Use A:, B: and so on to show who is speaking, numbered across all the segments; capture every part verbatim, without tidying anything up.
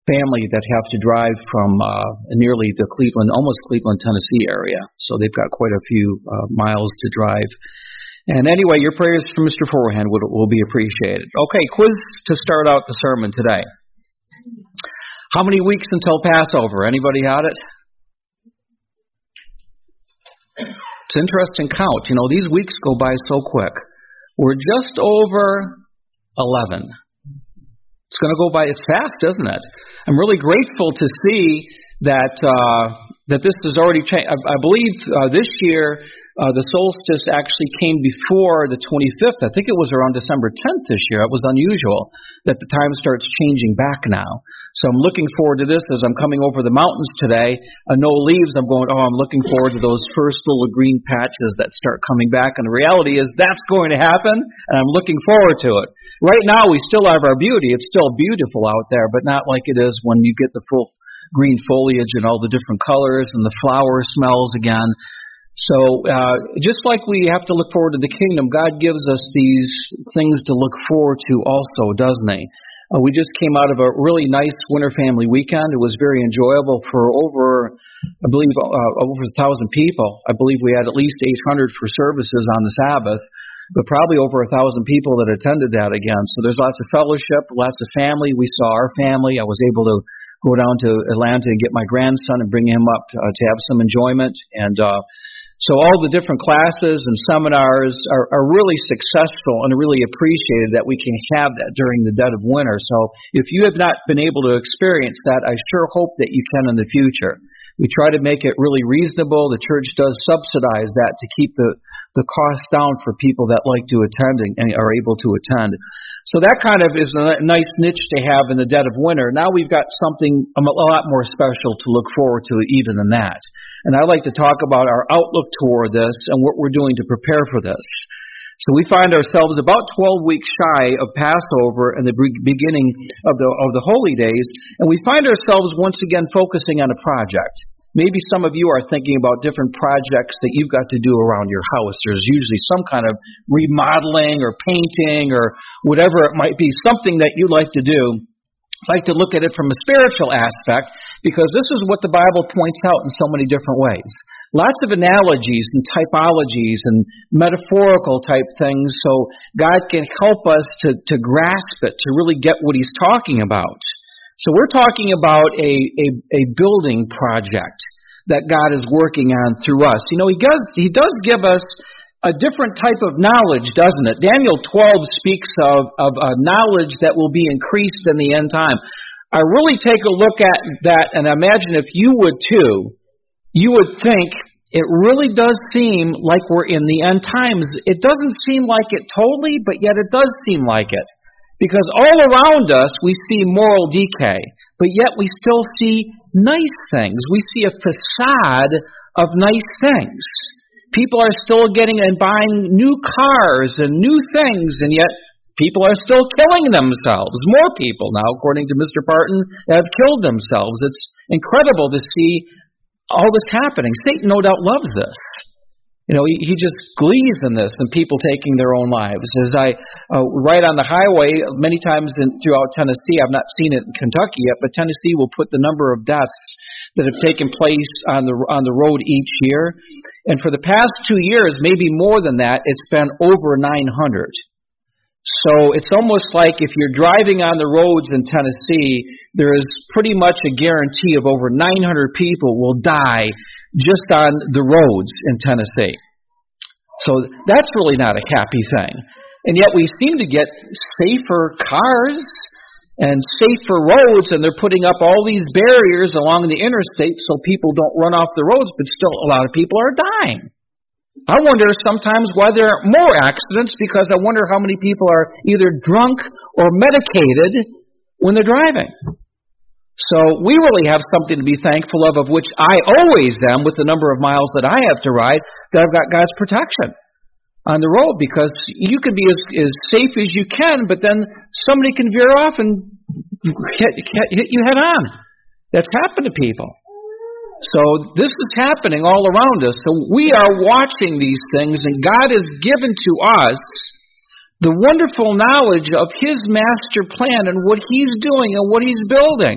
A: family that have to drive from uh, nearly the Cleveland, almost Cleveland, Tennessee area. So they've got quite a few uh, miles to drive. And anyway, your prayers for Mister Forehand will, will be appreciated. Okay, quiz to start out the sermon today. How many weeks until Passover? Anybody got it? It's an interesting count. You know, these weeks go by so quick. We're just over eleven. It's going to go by, it's fast, isn't it? I'm really grateful to see that uh, that this has already changed. I, I believe uh, this year uh, the solstice actually came before the twenty-fifth. I think it was around December tenth this year. It was unusual that the time starts changing back now. So I'm looking forward to this as I'm coming over the mountains today. Uh, no leaves. I'm going, oh, I'm looking forward to those first little green patches that start coming back. And the reality is that's going to happen, and I'm looking forward to it. Right now we still have our beauty. It's still beautiful out there, but not like it is when you get the full green foliage and all the different colors and the flower smells again. So uh, just like we have to look forward to the kingdom, God gives us these things to look forward to also, doesn't He? Uh, we just came out of a really nice winter family weekend. It was very enjoyable for over, I believe, uh, over a thousand people. I believe we had at least eight hundred for services on the Sabbath, but probably over a thousand people that attended that again. So there's lots of fellowship, lots of family. We saw our family. I was able to go down to Atlanta and get my grandson and bring him up uh, to have some enjoyment. And uh, so all the different classes and seminars are, are really successful and really appreciated that we can have that during the dead of winter. So if you have not been able to experience that, I sure hope that you can in the future. We try to make it really reasonable. The church does subsidize that to keep the, the cost down for people that like to attend and are able to attend. So that kind of is a nice niche to have in the dead of winter. Now we've got something a lot more special to look forward to even than that. And I'd like to talk about our outlook toward this and what we're doing to prepare for this. So we find ourselves about twelve weeks shy of Passover and the beginning of the of the holy days, and we find ourselves once again focusing on a project. Maybe some of you are thinking about different projects that you've got to do around your house. There's usually some kind of remodeling or painting or whatever it might be, something that you like to do. I like to look at it from a spiritual aspect because this is what the Bible points out in so many different ways. Lots of analogies and typologies and metaphorical type things so God can help us to, to grasp it, to really get what He's talking about. So we're talking about a, a, a building project that God is working on through us. You know, He does, He does give us a different type of knowledge, doesn't it? Daniel twelve speaks of, of a knowledge that will be increased in the end time. I really take a look at that and imagine if you would too, you would think it really does seem like we're in the end times. It doesn't seem like it totally, but yet it does seem like it. Because all around us we see moral decay, but yet we still see nice things. We see a facade of nice things. People are still getting and buying new cars and new things, and yet people are still killing themselves. More people now, according to Mister Parton, have killed themselves. It's incredible to see all this happening. Satan no doubt loves this. You know, he, he just glees in this and people taking their own lives. As I uh, ride on the highway, many times in, throughout Tennessee, I've not seen it in Kentucky yet, but Tennessee will put the number of deaths that have taken place on the on the road each year. And for the past two years, maybe more than that, it's been over nine hundred. So it's almost like if you're driving on the roads in Tennessee, there is pretty much a guarantee of over nine hundred people will die just on the roads in Tennessee. So that's really not a happy thing. And yet we seem to get safer cars and safer roads, and they're putting up all these barriers along the interstate so people don't run off the roads, but still a lot of people are dying. I wonder sometimes why there are more accidents, because I wonder how many people are either drunk or medicated when they're driving. So we really have something to be thankful of, of which I always am with the number of miles that I have to ride, that I've got God's protection on the road, because you can be as, as safe as you can, but then somebody can veer off and hit, hit you head on. That's happened to people. So this is happening all around us. So we are watching these things, and God has given to us the wonderful knowledge of His master plan and what He's doing and what He's building.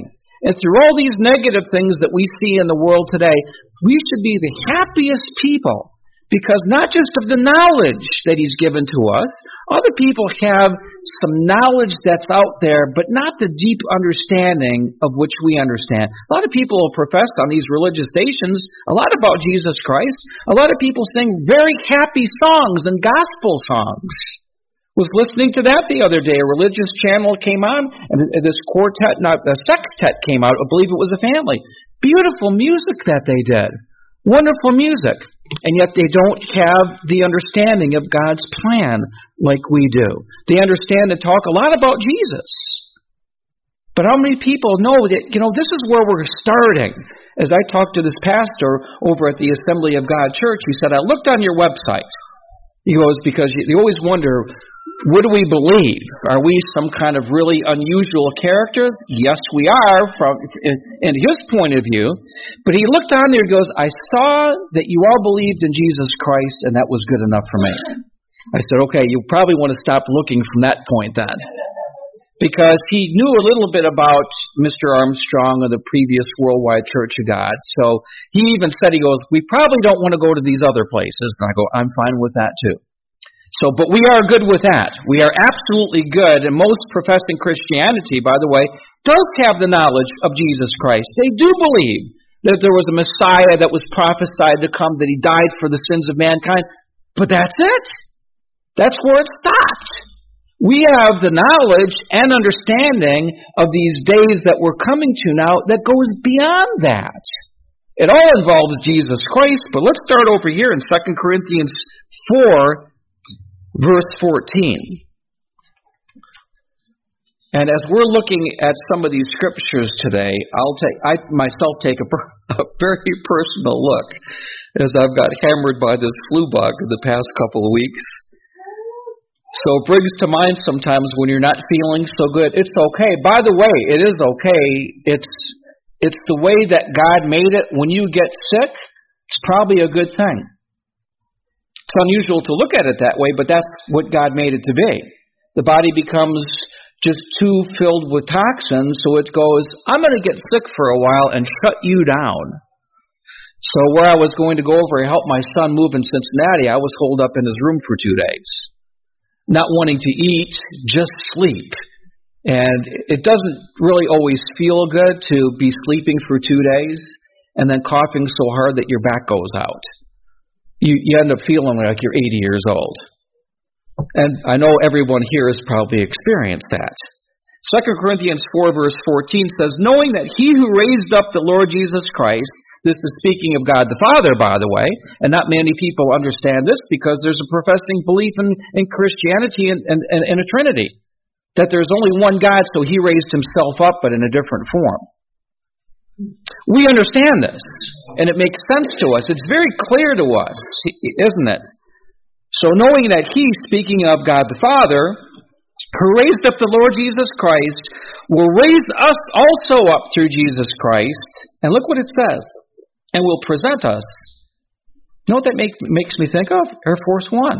A: And through all these negative things that we see in the world today, we should be the happiest people. Because not just of the knowledge that He's given to us, other people have some knowledge that's out there, but not the deep understanding of which we understand. A lot of people will profess on these religious stations a lot about Jesus Christ. A lot of people sing very happy songs and gospel songs. Was listening to that the other day. A religious channel came on, and this quartet, not a sextet came out. I believe it was a family. Beautiful music that they did. Wonderful music. And yet they don't have the understanding of God's plan like we do. They understand and talk a lot about Jesus. But how many people know that, you know, this is where we're starting? As I talked to this pastor over at the Assembly of God Church, he said, I looked on your website. He goes, because you always wonder, what do we believe? Are we some kind of really unusual character? Yes, we are from in, in his point of view. But he looked on there and goes, I saw that you all believed in Jesus Christ, and that was good enough for me. I said, okay, you probably want to stop looking from that point then. Because he knew a little bit about Mister Armstrong of the previous Worldwide Church of God. So he even said, he goes, we probably don't want to go to these other places. And I go, I'm fine with that too. So, but we are good with that. We are absolutely good. And most professing Christianity, by the way, does have the knowledge of Jesus Christ. They do believe that there was a Messiah that was prophesied to come, that He died for the sins of mankind. But that's it. That's where it stopped. We have the knowledge and understanding of these days that we're coming to now that goes beyond that. It all involves Jesus Christ, but let's start over here in Second Corinthians four, verse fourteen. And as we're looking at some of these scriptures today, I'll take I myself take a, a very personal look, as I've got hammered by this flu bug in the past couple of weeks. So it brings to mind sometimes when you're not feeling so good. It's okay. By the way, it is okay. It's it's the way that God made it. When you get sick, it's probably a good thing. It's unusual to look at it that way, but that's what God made it to be. The body becomes just too filled with toxins, so it goes, I'm going to get sick for a while and shut you down. So where I was going to go over and help my son move in Cincinnati, I was holed up in his room for two days. Not wanting to eat, just sleep. And it doesn't really always feel good to be sleeping for two days and then coughing so hard that your back goes out. You, you end up feeling like you're eighty years old. And I know everyone here has probably experienced that. Second Corinthians four, verse fourteen says, knowing that He who raised up the Lord Jesus Christ, this is speaking of God the Father, by the way, and not many people understand this because there's a professing belief in, in Christianity and, and, and, and a Trinity, that there's only one God, so He raised Himself up, but in a different form. We understand this, and it makes sense to us. It's very clear to us, isn't it? So knowing that He, speaking of God the Father, who raised up the Lord Jesus Christ, will raise us also up through Jesus Christ. And look what it says. And will present us. You know what that make, makes me think of? Air Force One.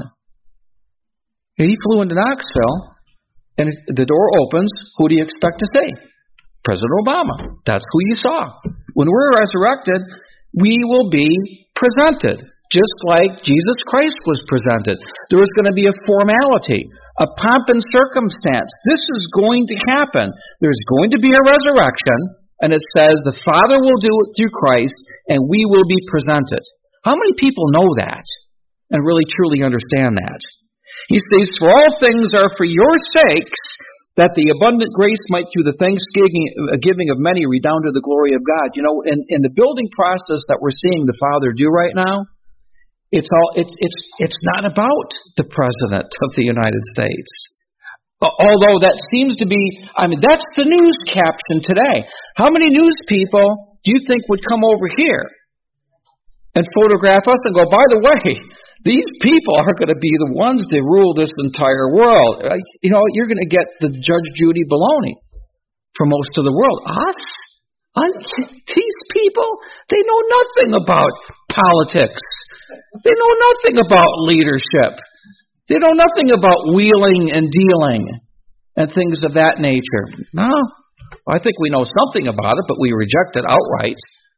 A: He flew into Knoxville, and the door opens. Who do you expect to see? President Obama. That's who you saw. When we're resurrected, we will be presented, just like Jesus Christ was presented. There is going to be a formality, a pomp and circumstance. This is going to happen. There's going to be a resurrection, and it says the Father will do it through Christ, and we will be presented. How many people know that and really truly understand that? He says, for all things are for your sakes, that the abundant grace might through the thanksgiving giving of many redound to the glory of God. You know, in, in the building process that we're seeing the Father do right now, it's all it's it's it's not about the President of the United States. Although that seems to be, I mean, that's the news caption today. How many news people do you think would come over here and photograph us and go, by the way, these people are going to be the ones that rule this entire world. You know, you're going to get the Judge Judy baloney for most of the world. Us? These people, they know nothing about politics. They know nothing about leadership. They know nothing about wheeling and dealing and things of that nature. No, I think we know something about it, but we reject it outright.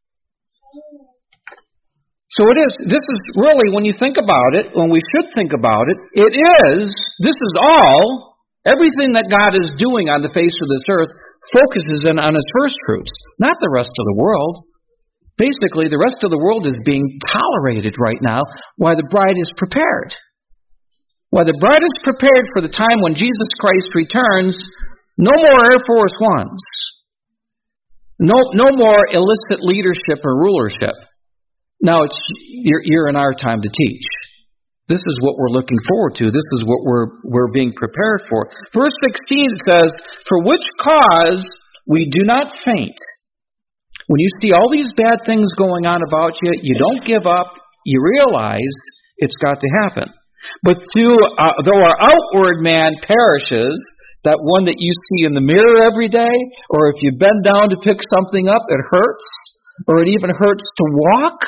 A: So it is, this is really, when you think about it, when we should think about it, it is, this is all, everything that God is doing on the face of this earth focuses in on His first fruits, not the rest of the world. Basically, the rest of the world is being tolerated right now while the bride is prepared. While the bride is prepared for the time when Jesus Christ returns, no more Air Force Ones. No, no more illicit leadership or rulership. Now, it's you're, you're in our time to teach. This is what we're looking forward to. This is what we're we're being prepared for. Verse sixteen says, "For which cause we do not faint." When you see all these bad things going on about you, you don't give up. You realize it's got to happen. But through, uh, though our outward man perishes, that one that you see in the mirror every day, or if you bend down to pick something up, it hurts, or it even hurts to walk.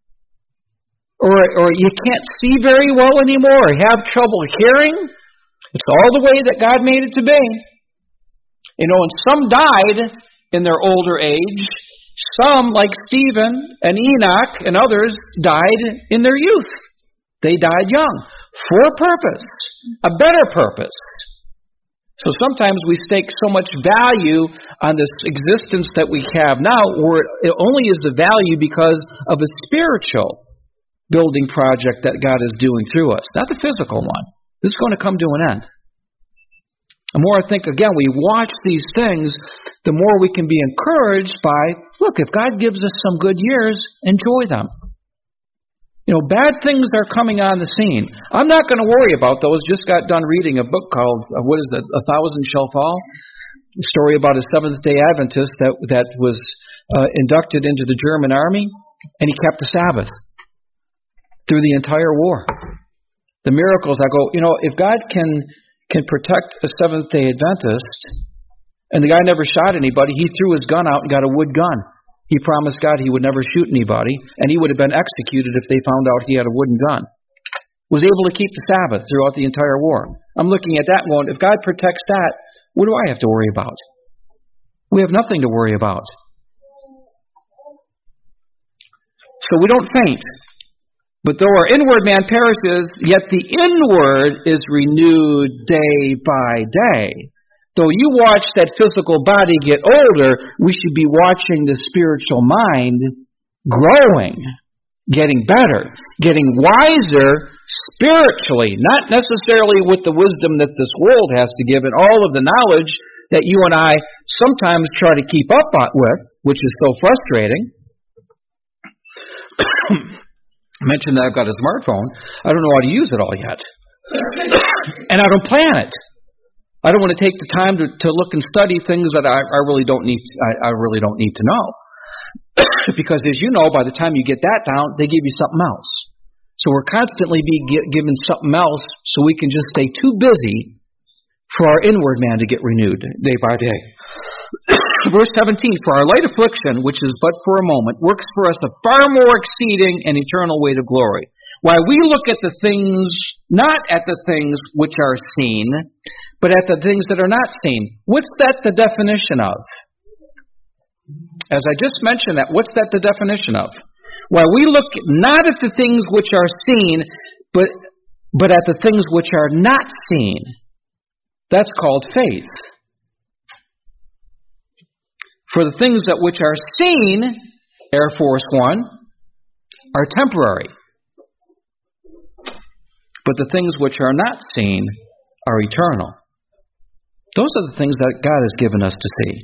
A: Or, or you can't see very well anymore, or have trouble hearing. It's all the way that God made it to be. You know, and some died in their older age. Some, like Stephen and Enoch and others, died in their youth. They died young. For a purpose. A better purpose. So sometimes we stake so much value on this existence that we have now, where it only is the value because of a spiritual building project that God is doing through us, not the physical one. This is going to come to an end. The more I think, again, we watch these things, the more we can be encouraged by, look, if God gives us some good years, enjoy them. You know, bad things are coming on the scene. I'm not going to worry about those. Just got done reading a book called, uh, what is it, A Thousand Shall Fall? A story about a Seventh-day Adventist that, that was uh, inducted into the German army, and he kept the Sabbath through the entire war. The miracles, I go, you know, if God can can protect a Seventh-day Adventist, and the guy never shot anybody, he threw his gun out and got a wood gun. He promised God he would never shoot anybody, and he would have been executed if they found out he had a wooden gun. Was able to keep the Sabbath throughout the entire war. I'm looking at that going, if God protects that, what do I have to worry about? We have nothing to worry about. So we don't faint. But though our inward man perishes, yet the inward is renewed day by day. Though you watch that physical body get older, we should be watching the spiritual mind growing, getting better, getting wiser spiritually, not necessarily with the wisdom that this world has to give and all of the knowledge that you and I sometimes try to keep up with, which is so frustrating. I mentioned that I've got a smartphone. I don't know how to use it all yet. And I don't plan it. I don't want to take the time to, to look and study things that I, I really don't need I, I really don't need to know. Because as you know, by the time you get that down, they give you something else. So we're constantly being given something else so we can just stay too busy for our inward man to get renewed day by day. Verse seventeen, for our light affliction, which is but for a moment, works for us a far more exceeding and eternal weight of glory. While we look at the things, not at the things which are seen, but at the things that are not seen. What's that the definition of? As I just mentioned that, what's that the definition of? While we look not at the things which are seen, but but at the things which are not seen. That's called faith. For the things that which are seen, Air Force One, are temporary. But the things which are not seen are eternal. Those are the things that God has given us to see.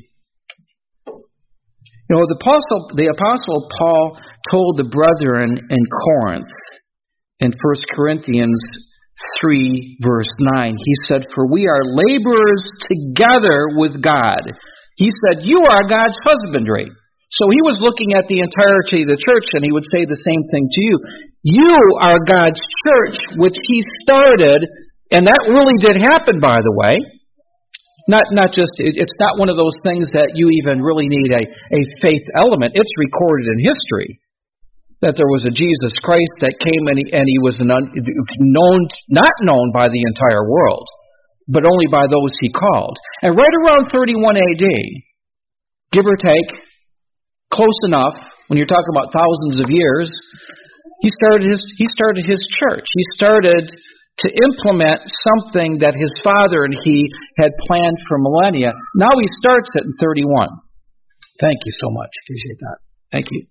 A: You know, the apostle, the apostle Paul told the brethren in Corinth in First Corinthians three, verse nine, he said, for we are laborers together with God. He said, you are God's husbandry. So he was looking at the entirety of the church, and he would say the same thing to you. You are God's church, which he started, and that really did happen, by the way. Not not just, it's not one of those things that you even really need a, a faith element. It's recorded in history that there was a Jesus Christ that came and he, and he was an un, known, not known by the entire world, but only by those he called. And right around thirty-one A D, give or take, close enough, when you're talking about thousands of years, he started his he started his church. He started to implement something that his father and he had planned for millennia. Now he starts it in thirty-one. Thank you so much. Appreciate that. Thank you.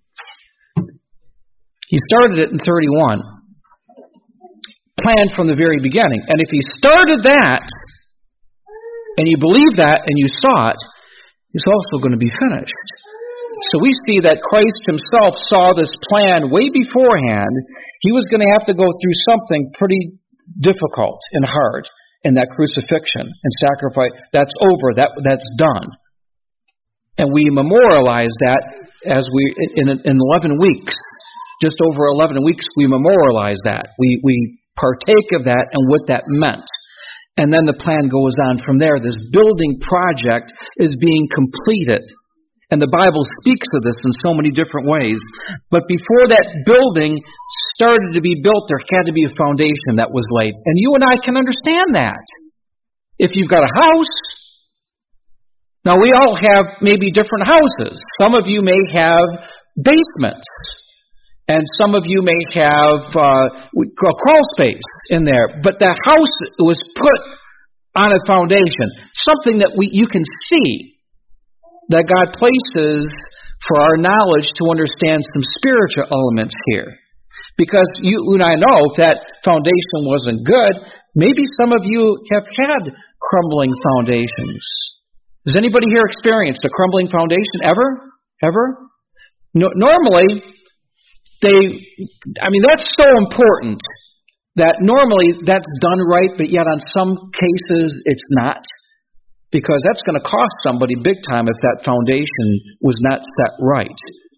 A: He started it in thirty-one. Planned from the very beginning. And if he started that, and you believe that, and you saw it, it's also going to be finished. So we see that Christ himself saw this plan way beforehand. He was going to have to go through something pretty difficult and hard in that crucifixion and sacrifice. That's over. That that's done. And we memorialize that as we in in eleven weeks, just over eleven weeks, we memorialize that. We we partake of that and what that meant. And then the plan goes on from there. This building project is being completed. And the Bible speaks of this in so many different ways. But before that building started to be built, there had to be a foundation that was laid. And you and I can understand that. If you've got a house, now we all have maybe different houses. Some of you may have basements. And some of you may have uh, a crawl space in there. But the house was put on a foundation. Something that we you can see. That God places for our knowledge to understand some spiritual elements here. Because you and I know if that foundation wasn't good, maybe some of you have had crumbling foundations. Has anybody here experienced a crumbling foundation ever? Ever? No, normally, they, I mean, that's so important that normally that's done right, but yet on some cases it's not. Because that's going to cost somebody big time if that foundation was not set right.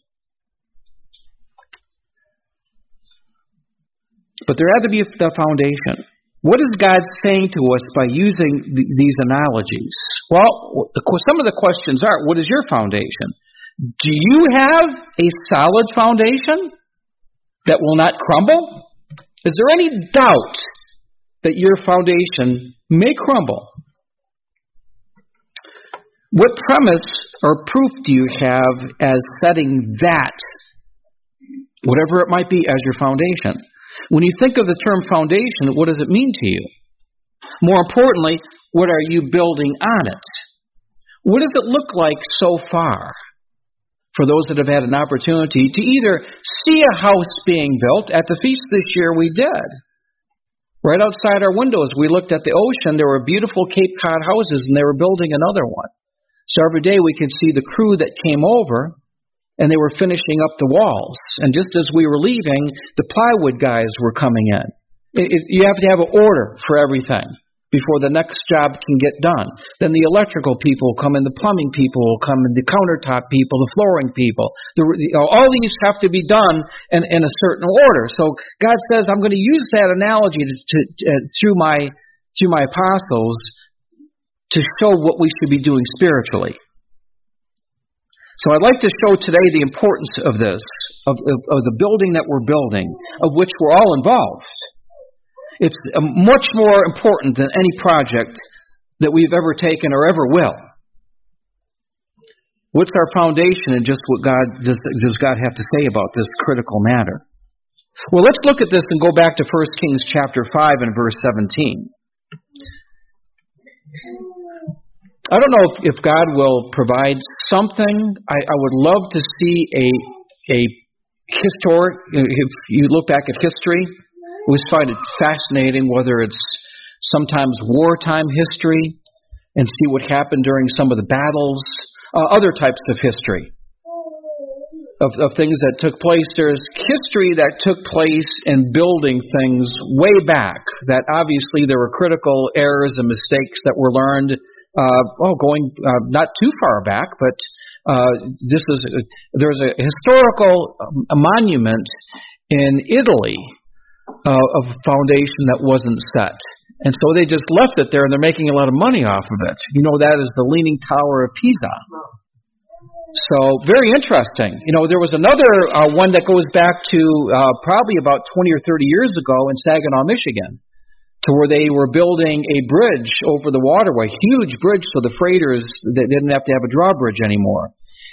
A: But there had to be the foundation. What is God saying to us by using th- these analogies? Well, the, some of the questions are, what is your foundation? Do you have a solid foundation that will not crumble? Is there any doubt that your foundation may crumble? What premise or proof do you have as setting that, whatever it might be, as your foundation? When you think of the term foundation, what does it mean to you? More importantly, what are you building on it? What does it look like so far? For those that have had an opportunity to either see a house being built, at the feast this year we did. Right outside our windows, we looked at the ocean. There were beautiful Cape Cod houses, and they were building another one. So every day we could see the crew that came over, and they were finishing up the walls. And just as we were leaving, the plywood guys were coming in. It, it, you have to have an order for everything before the next job can get done. Then the electrical people will come in, the plumbing people will come in, the countertop people, the flooring people. The, you know, all these have to be done in, in a certain order. So God says, I'm going to use that analogy to, to, uh, through my through my apostles to show what we should be doing spiritually. So I'd like to show today the importance of this, of, of, of the building that we're building, of which we're all involved. It's much more important than any project that we've ever taken or ever will. What's our foundation, and just what God does, does God have to say about this critical matter? Well, let's look at this and go back to First Kings chapter five and verse seventeen. I don't know if, if God will provide something. I, I would love to see a a historic. If you look back at history, I always find it fascinating whether it's sometimes wartime history and see what happened during some of the battles, uh, other types of history of, of things that took place. There's history that took place in building things way back that obviously there were critical errors and mistakes that were learned. Uh, well, going uh, not too far back, but uh, this is a, there's a historical um, a monument in Italy uh, of a foundation that wasn't set, and so they just left it there, and they're making a lot of money off of it. You know, that is the Leaning Tower of Pisa. So very interesting. You know, there was another uh, one that goes back to uh, probably about twenty or thirty years ago in Saginaw, Michigan, to where they were building a bridge over the waterway, huge bridge, so the freighters they didn't have to have a drawbridge anymore.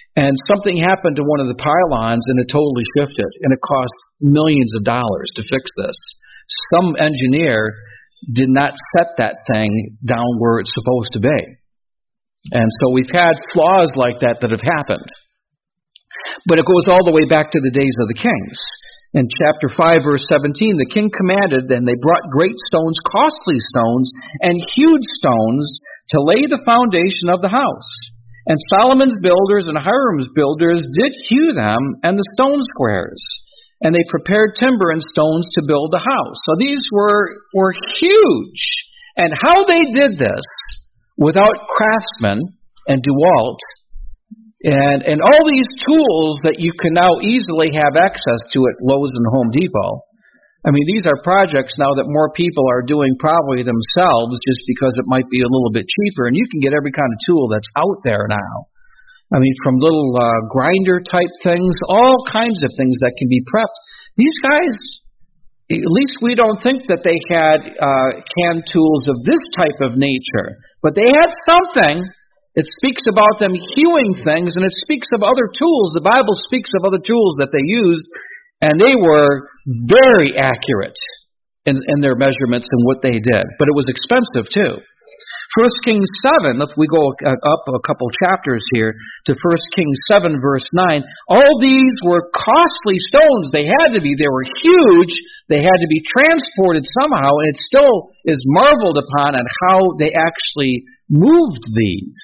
A: And something happened to one of the pylons, and it totally shifted, and it cost millions of dollars to fix this. Some engineer did not set that thing down where it's supposed to be. And so we've had flaws like that that have happened. But it goes all the way back to the days of the kings. In chapter five, verse seventeen, the king commanded, and they brought great stones, costly stones, and huge stones to lay the foundation of the house. And Solomon's builders and Hiram's builders did hew them and the stone squares. And they prepared timber and stones to build the house. So these were, were huge. And how they did this without craftsmen and DeWalt and, and all these tools that you can now easily have access to at Lowe's and Home Depot. I mean, these are projects now that more people are doing probably themselves just because it might be a little bit cheaper. And you can get every kind of tool that's out there now. I mean, from little uh, grinder type things, all kinds of things that can be prepped. These guys, at least we don't think that they had uh, hand tools of this type of nature. But they had something. It speaks about them hewing things, and it speaks of other tools. The Bible speaks of other tools that they used. And they were very accurate in, in their measurements and what they did. But it was expensive, too. First Kings seven, if we go up a couple chapters here to First Kings seven, verse nine, all these were costly stones. They had to be. They were huge. They had to be transported somehow. And it still is marveled upon on how they actually moved these.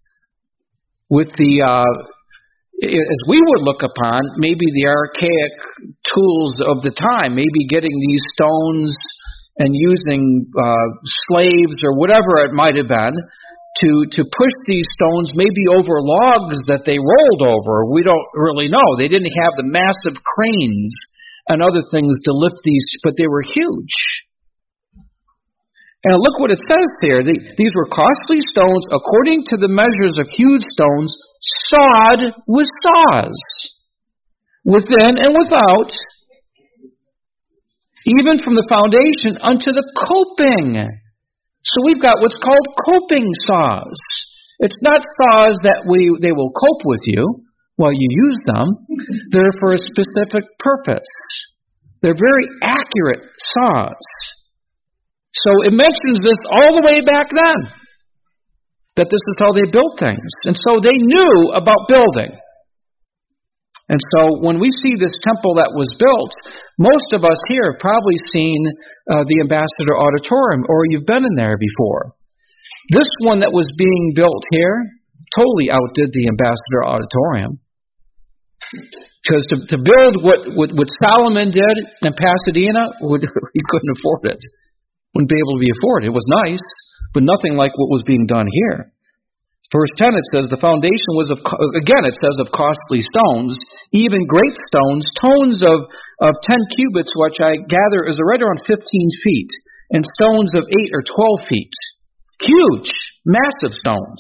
A: With the... Uh, as we would look upon, maybe the archaic tools of the time, maybe getting these stones and using uh, slaves or whatever it might have been to, to push these stones maybe over logs that they rolled over. We don't really know. They didn't have the massive cranes and other things to lift these, but they were huge. And look what it says here. These were costly stones according to the measures of huge stones, sawed with saws, within and without, even from the foundation unto the coping. So we've got what's called coping saws. It's not saws that we they will cope with you while you use them. They're for a specific purpose. They're very accurate saws. So it mentions this all the way back then, that this is how they built things. And so they knew about building. And so when we see this temple that was built, most of us here have probably seen uh, the Ambassador Auditorium, or you've been in there before. This one that was being built here totally outdid the Ambassador Auditorium. Because to, to build what, what, what Solomon did in Pasadena, would, he couldn't afford it. Wouldn't be able to be afforded. It was nice, but nothing like what was being done here. Verse ten, it says, the foundation was of, again, it says of costly stones, even great stones, stones of, of ten cubits, which I gather is right around fifteen feet, and stones of eight or twelve feet. Huge, massive stones.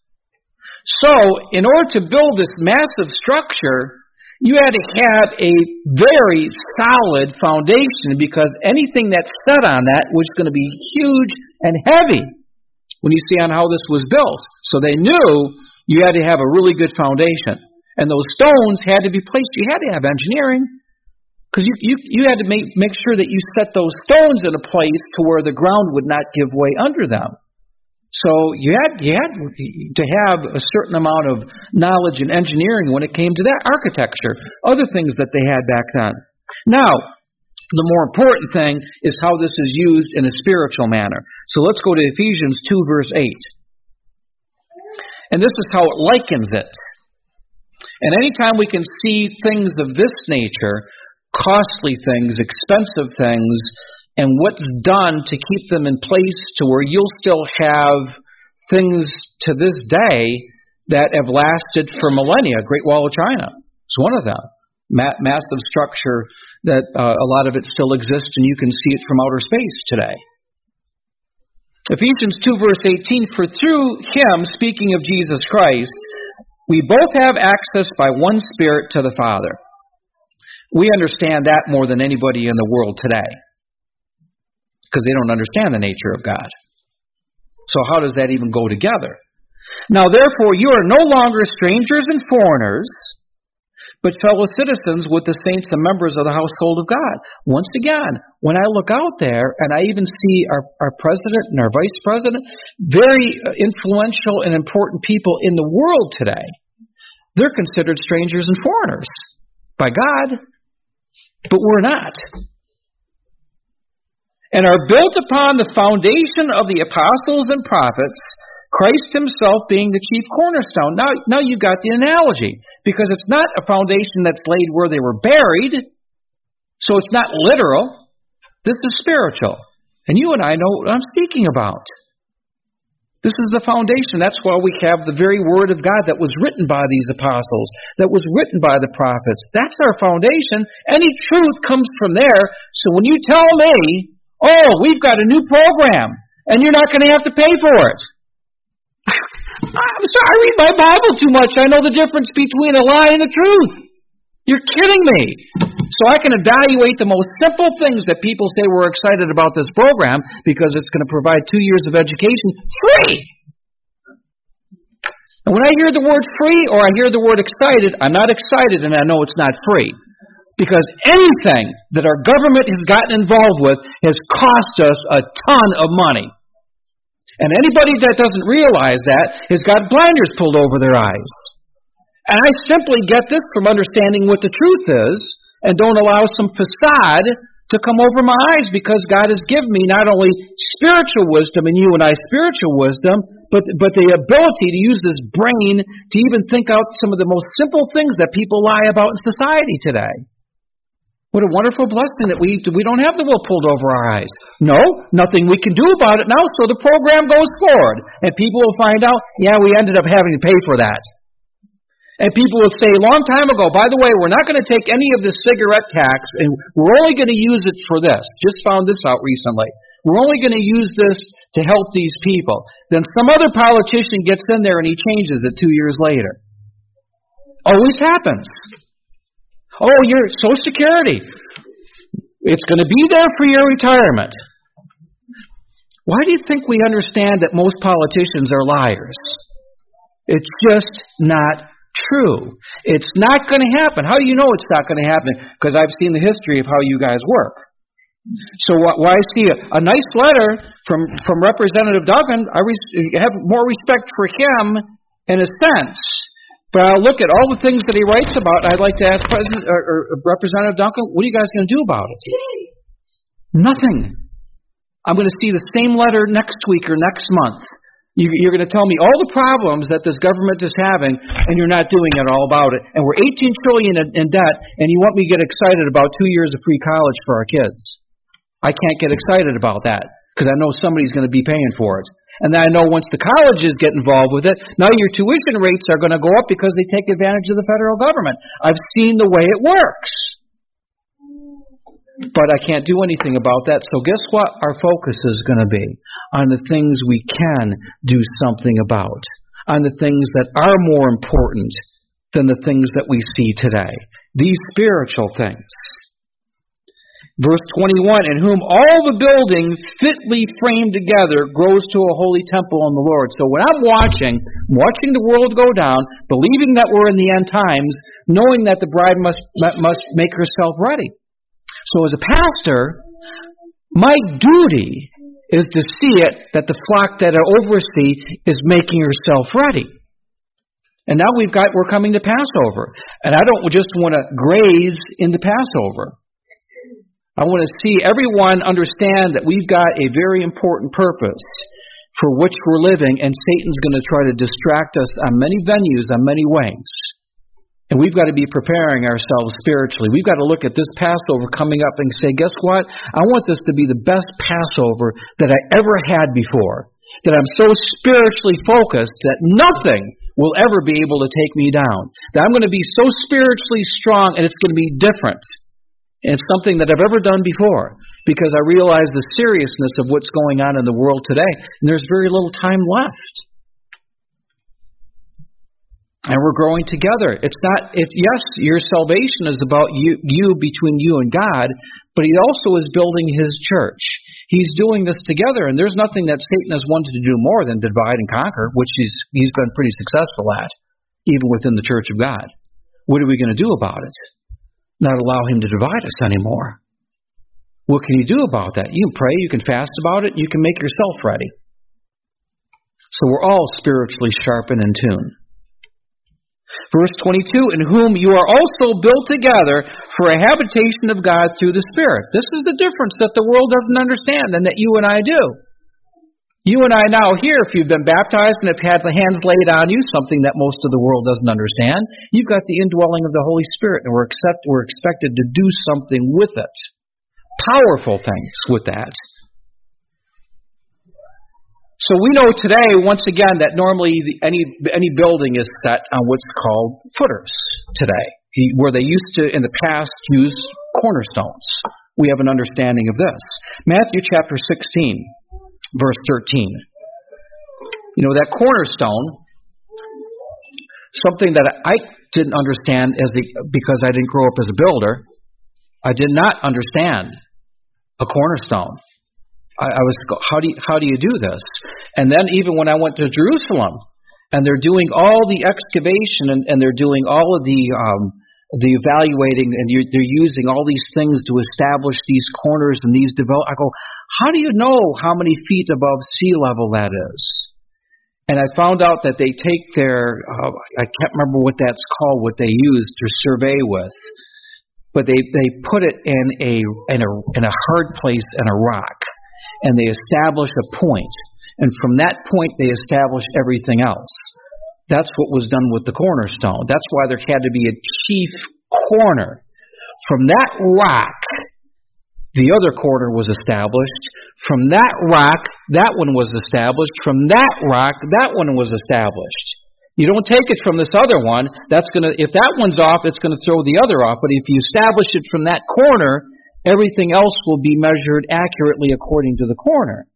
A: So, in order to build this massive structure, you had to have a very solid foundation, because anything that sat on that was going to be huge and heavy when you see on how this was built. So they knew you had to have a really good foundation. And those stones had to be placed. You had to have engineering, because you, you, you had to make, make sure that you set those stones in a place to where the ground would not give way under them. So you had, you had to have a certain amount of knowledge and engineering when it came to that architecture, other things that they had back then. Now, the more important thing is how this is used in a spiritual manner. So let's go to Ephesians two, verse eight. And this is how it likens it. And anytime we can see things of this nature, costly things, expensive things, and what's done to keep them in place to where you'll still have things to this day that have lasted for millennia. Great Wall of China is one of them. Ma- massive structure that uh, a lot of it still exists, and you can see it from outer space today. Ephesians two, verse eighteen, for through him, speaking of Jesus Christ, we both have access by one Spirit to the Father. We understand that more than anybody in the world today, because they don't understand the nature of God. So how does that even go together? Now therefore you are no longer strangers and foreigners, but fellow citizens with the saints and members of the household of God. Once again, when I look out there and I even see our, our president and our vice president, very influential and important people in the world today, they're considered strangers and foreigners by God, but we're not. And are built upon the foundation of the apostles and prophets, Christ himself being the chief cornerstone. Now, now you've got the analogy, because it's not a foundation that's laid where they were buried, so it's not literal. This is spiritual. And you and I know what I'm speaking about. This is the foundation. That's why we have the very Word of God that was written by these apostles, that was written by the prophets. That's our foundation. Any truth comes from there. So when you tell me, oh, we've got a new program, and you're not going to have to pay for it. I'm sorry, I read my Bible too much. I know the difference between a lie and the truth. You're kidding me. So I can evaluate the most simple things that people say we're excited about this program because it's going to provide two years of education free. And when I hear the word free or I hear the word excited, I'm not excited and I know it's not free. Because anything that our government has gotten involved with has cost us a ton of money. And anybody that doesn't realize that has got blinders pulled over their eyes. And I simply get this from understanding what the truth is and don't allow some facade to come over my eyes, because God has given me not only spiritual wisdom and you and I spiritual wisdom, but, but the ability to use this brain to even think out some of the most simple things that people lie about in society today. What a wonderful blessing that we we don't have the wool pulled over our eyes. No, nothing we can do about it now, so the program goes forward. And people will find out, yeah, we ended up having to pay for that. And people will say a long time ago, by the way, we're not going to take any of this cigarette tax, and we're only going to use it for this. Just found this out recently. We're only going to use this to help these people. Then some other politician gets in there and he changes it two years later. Always happens. Oh, your Social Security. It's going to be there for your retirement. Why do you think we understand that most politicians are liars? It's just not true. It's not going to happen. How do you know it's not going to happen? Because I've seen the history of how you guys work. So when I see a, a nice letter from, from Representative Duggan, I res- have more respect for him in a sense. But I'll look at all the things that he writes about. I'd like to ask President or, or Representative Duncan, what are you guys going to do about it? Nothing. I'm going to see the same letter next week or next month. You, you're going to tell me all the problems that this government is having, and you're not doing it all about it. And we're eighteen trillion dollars in, in debt, and you want me to get excited about two years of free college for our kids. I can't get excited about that because I know somebody's going to be paying for it. And then I know once the colleges get involved with it, now your tuition rates are going to go up because they take advantage of the federal government. I've seen the way it works. But I can't do anything about that. So guess what our focus is going to be? On the things we can do something about. On the things that are more important than the things that we see today. These spiritual things. Verse twenty-one, in whom all the building fitly framed together grows to a holy temple in the Lord. So when I'm watching, watching the world go down, believing that we're in the end times, knowing that the bride must must make herself ready. So as a pastor, my duty is to see it that the flock that I oversee is making herself ready. And now we've got, we're coming to Passover. And I don't just want to graze in the Passover. I want to see everyone understand that we've got a very important purpose for which we're living, and Satan's going to try to distract us on many venues, on many ways. And we've got to be preparing ourselves spiritually. We've got to look at this Passover coming up and say, guess what? I want this to be the best Passover that I ever had before. That I'm so spiritually focused that nothing will ever be able to take me down. That I'm going to be so spiritually strong, and it's going to be different. And it's something that I've ever done before, because I realize the seriousness of what's going on in the world today, and there's very little time left. And we're growing together. It's not, it, yes, your salvation is about you, you between you and God, but He also is building His church. He's doing this together, and there's nothing that Satan has wanted to do more than divide and conquer, which he's he's been pretty successful at, even within the Church of God. What are we going to do about it? Not allow him to divide us anymore. What can you do about that? You can pray, you can fast about it, you can make yourself ready. So we're all spiritually sharp and in tune. Verse twenty-two, in whom you are also built together for a habitation of God through the Spirit. This is the difference that the world doesn't understand and that you and I do. You and I now here, if you've been baptized and have had the hands laid on you, something that most of the world doesn't understand, you've got the indwelling of the Holy Spirit, and we're, accept, we're expected to do something with it. Powerful things with that. So we know today, once again, that normally the, any any building is set on what's called footers today, where they used to, in the past, use cornerstones. We have an understanding of this. Matthew chapter sixteen, verse thirteen. You know, that cornerstone, something that I didn't understand as the, because I didn't grow up as a builder, I did not understand a cornerstone. I, I was, how do you, how do you do this? And then even when I went to Jerusalem, and they're doing all the excavation, and, and they're doing all of the um, the evaluating, and you're, they're using all these things to establish these corners and these develop. I go, how do you know how many feet above sea level that is? And I found out that they take their, uh, I can't remember what that's called, what they use to survey with, but they, they put it in a in a in a hard place in a rock. And they establish a point. And from that point, they establish everything else. That's what was done with the cornerstone. That's why there had to be a chief corner. From that rock, the other corner was established. From that rock, that one was established. From that rock, that one was established. You don't take it from this other one. That's gonna, if that one's off, it's going to throw the other off. But if you establish it from that corner, everything else will be measured accurately according to the corner.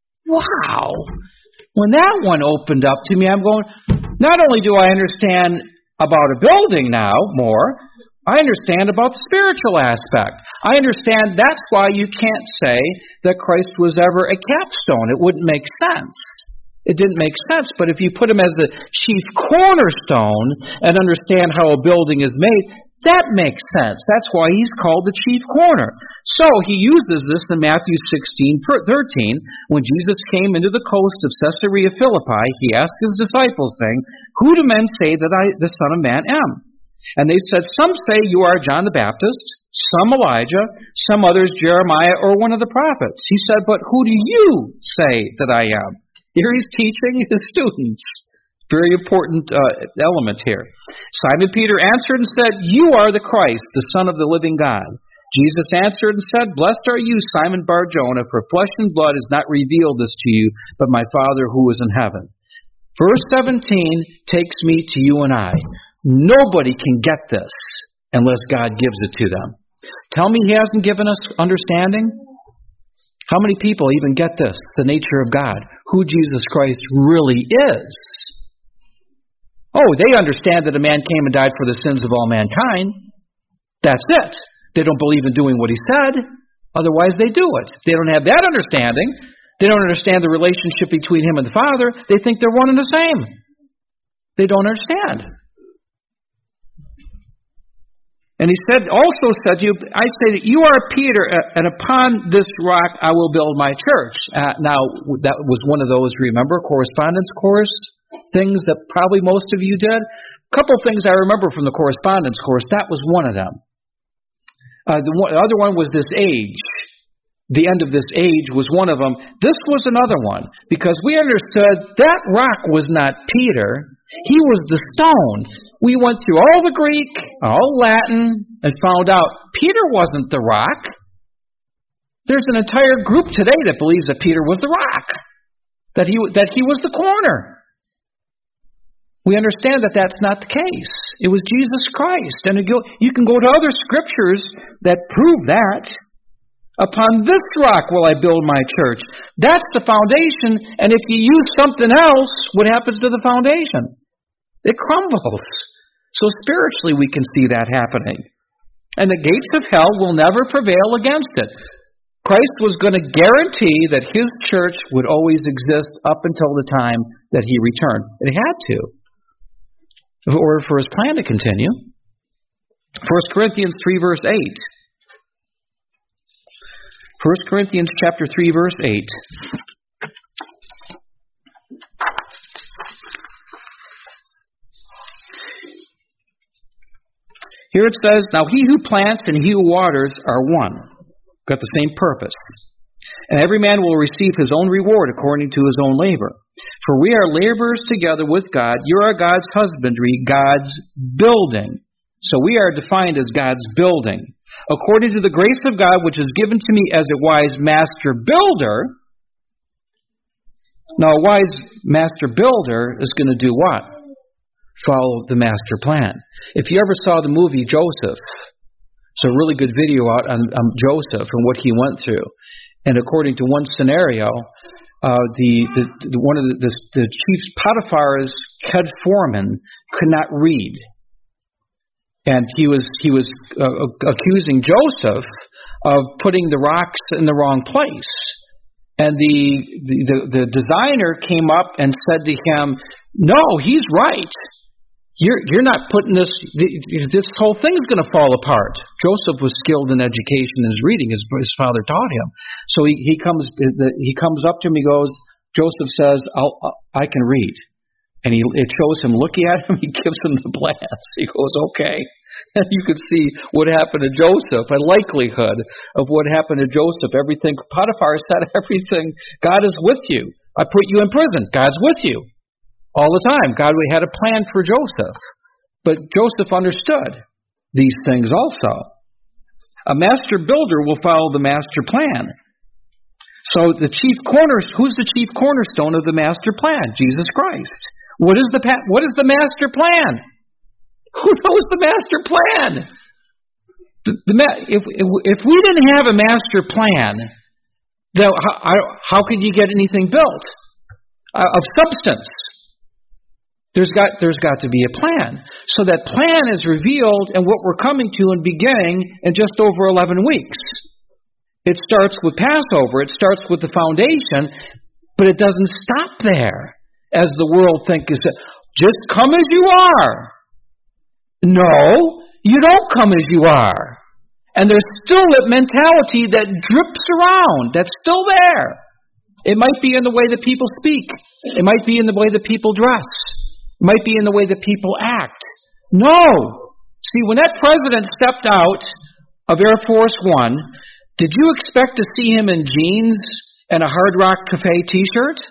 A: Wow! When that one opened up to me, I'm going, not only do I understand about a building now more, I understand about the spiritual aspect. I understand that's why you can't say that Christ was ever a capstone. It wouldn't make sense. It didn't make sense. But if you put him as the chief cornerstone and understand how a building is made, that makes sense. That's why he's called the chief corner. So he uses this in Matthew sixteen thirteen. When Jesus came into the coast of Caesarea Philippi, he asked his disciples, saying, who do men say that I, the Son of Man, am? And they said, some say you are John the Baptist, some Elijah, some others Jeremiah or one of the prophets. He said, but who do you say that I am? Here he's teaching his students. Very important uh, element here. Simon Peter answered and said, you are the Christ, the Son of the living God. Jesus answered and said, blessed are you, Simon Bar-Jonah, for flesh and blood has not revealed this to you, but my Father who is in heaven. Verse seventeen takes me to you and I. Nobody can get this unless God gives it to them. Tell me he hasn't given us understanding? How many people even get this, the nature of God, who Jesus Christ really is? Oh, they understand that a man came and died for the sins of all mankind. That's it. They don't believe in doing what he said. Otherwise, they do it. They don't have that understanding. They don't understand the relationship between him and the Father. They think they're one and the same. They don't understand. And he said, also said to you, I say that you are Peter, and upon this rock I will build my church. Uh, now, that was one of those, remember, correspondence course things that probably most of you did. A couple of things I remember from the correspondence course. That was one of them. Uh, the, one, the other one was this age. The end of this age was one of them. This was another one, because we understood that rock was not Peter. He was the stone. We went through all the Greek, all Latin, and found out Peter wasn't the rock. There's an entire group today that believes that Peter was the rock, that he that he was the corner. We understand that that's not the case. It was Jesus Christ. And you can go to other scriptures that prove that. Upon this rock will I build my church. That's the foundation. And if you use something else, what happens to the foundation? It crumbles. So spiritually we can see that happening. And the gates of hell will never prevail against it. Christ was going to guarantee that his church would always exist up until the time that he returned. It had to, in order for his plan to continue. First Corinthians three, verse eight. First Corinthians chapter three, verse eight. Here it says, "Now he who plants and he who waters are one." Got the same purpose. "And every man will receive his own reward according to his own labor. For we are laborers together with God. You are God's husbandry, God's building." So we are defined as God's building. "According to the grace of God, which is given to me as a wise master builder." Now, a wise master builder is going to do what? Follow the master plan. If you ever saw the movie Joseph, it's a really good video out on, on Joseph and what he went through. And according to one scenario, uh, the, the, the one of the, the, the chief Potiphar's head foreman could not read, and he was he was uh, accusing Joseph of putting the rocks in the wrong place. And the, the the the designer came up and said to him, "No, he's right. You're you're not putting this. This whole thing's going to fall apart." Joseph was skilled in education and his reading. His his father taught him. So he he comes he comes up to him. He goes. Joseph says, I'll, "I can read," and he it shows him looking at him. He gives him the glance. He goes, "Okay." And you could see what happened to Joseph. A likelihood of what happened to Joseph. Everything Potiphar said. Everything. God is with you. I put you in prison. God's with you. All the time. God had a plan for Joseph. But Joseph understood these things also. A master builder will follow the master plan. So the chief corner, who's the chief cornerstone of the master plan? Jesus Christ. What is the what is the master plan? Who knows the master plan? The, the, if, if if we didn't have a master plan, then how, how could you get anything built uh, of substance? There's got there's got to be a plan. So that plan is revealed in what we're coming to and beginning in just over eleven weeks. It starts with Passover. It starts with the foundation, but it doesn't stop there, as the world thinks. Just come as you are. No, you don't come as you are. And there's still that mentality that drips around. That's still there. It might be in the way that people speak. It might be in the way that people dress. It might be in the way that people act. No. See, when that president stepped out of Air Force One, did you expect to see him in jeans and a Hard Rock Cafe t-shirt?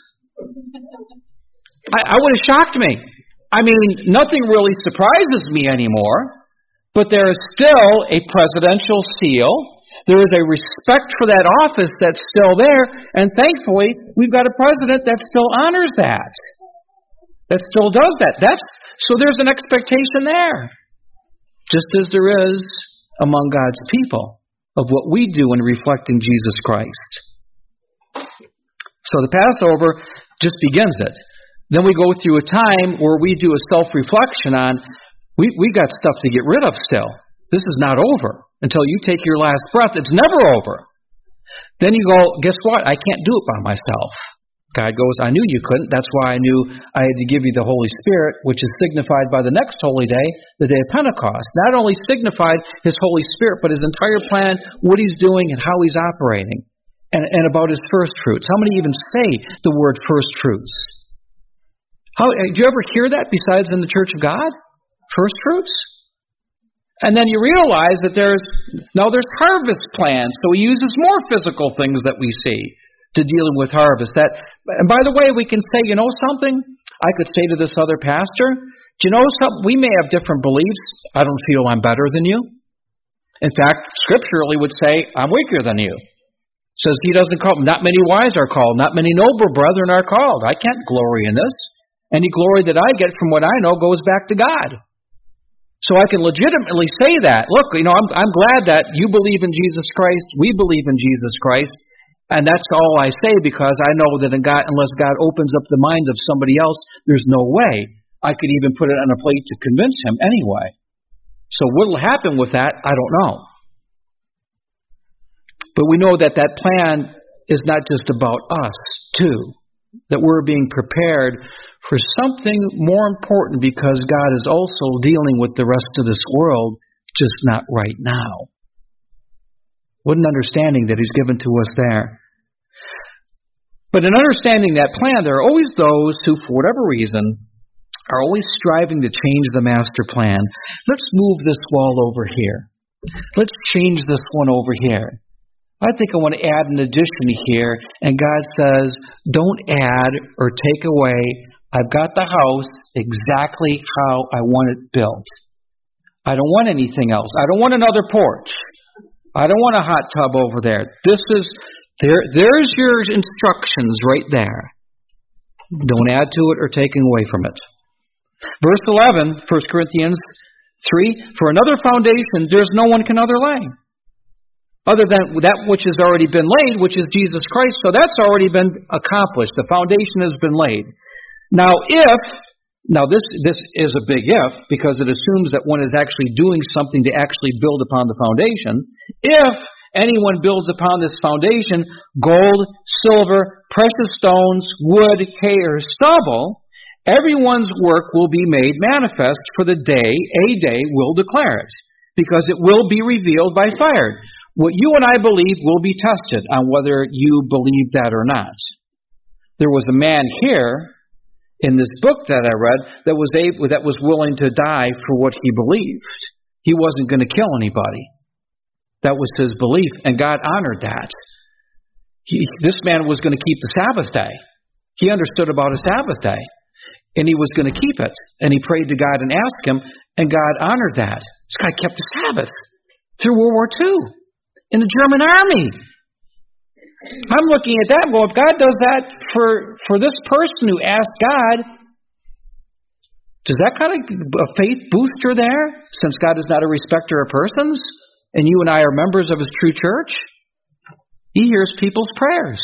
A: I, I would have shocked me. I mean, nothing really surprises me anymore, but there is still a presidential seal. There is a respect for that office that's still there, and thankfully, we've got a president that still honors that, that still does that. That's so there's an expectation there, just as there is among God's people of what we do in reflecting Jesus Christ. So the Passover just begins it. Then we go through a time where we do a self-reflection on, we we got stuff to get rid of still. This is not over. Until you take your last breath, it's never over. Then you go, guess what? I can't do it by myself. God goes, I knew you couldn't. That's why I knew I had to give you the Holy Spirit, which is signified by the next holy day, the day of Pentecost. Not only signified His Holy Spirit, but His entire plan, what He's doing and how He's operating, and, and about His first fruits. How many even say the word first fruits? How, do you ever hear that besides in the Church of God? First fruits? And then you realize that there's, now there's harvest plans. So He uses more physical things that we see to dealing with harvest. That, and by the way, we can say, you know something? I could say to this other pastor, do you know something? We may have different beliefs. I don't feel I'm better than you. In fact, scripturally would say, I'm weaker than you. It says He doesn't call, not many wise are called, not many noble brethren are called. I can't glory in this. Any glory that I get from what I know goes back to God. So I can legitimately say that. Look, you know, I'm, I'm glad that you believe in Jesus Christ. We believe in Jesus Christ. And that's all I say because I know that in God, unless God opens up the minds of somebody else, there's no way I could even put it on a plate to convince him anyway. So what will happen with that, I don't know. But we know that that plan is not just about us, too. That we're being prepared for something more important because God is also dealing with the rest of this world, just not right now. What an understanding that He's given to us there. But in understanding that plan, there are always those who, for whatever reason, are always striving to change the master plan. Let's move this wall over here. Let's change this one over here. I think I want to add an addition here, and God says, don't add or take away. I've got the house exactly how I want it built. I don't want anything else. I don't want another porch. I don't want a hot tub over there. This is, there. There's your instructions right there. Don't add to it or take away from it. Verse eleven, First Corinthians three, for another foundation, there's no one can other lay. Other than that which has already been laid, which is Jesus Christ. So that's already been accomplished. The foundation has been laid. Now if, now this this is a big if, because it assumes that one is actually doing something to actually build upon the foundation. If anyone builds upon this foundation, gold, silver, precious stones, wood, hay, or stubble, everyone's work will be made manifest, for the day, a day, will declare it, because it will be revealed by fire. What you and I believe will be tested on whether you believe that or not. There was a man here in this book that I read that was able, that was willing to die for what he believed. He wasn't going to kill anybody. That was his belief, and God honored that. He, this man was going to keep the Sabbath day. He understood about a Sabbath day, and he was going to keep it. And he prayed to God and asked Him, and God honored that. This guy kept the Sabbath through World War Two. In the German army. I'm looking at that and going, if God does that for, for this person who asked God, does that kind of a faith booster there, since God is not a respecter of persons, and you and I are members of His true church? He hears people's prayers.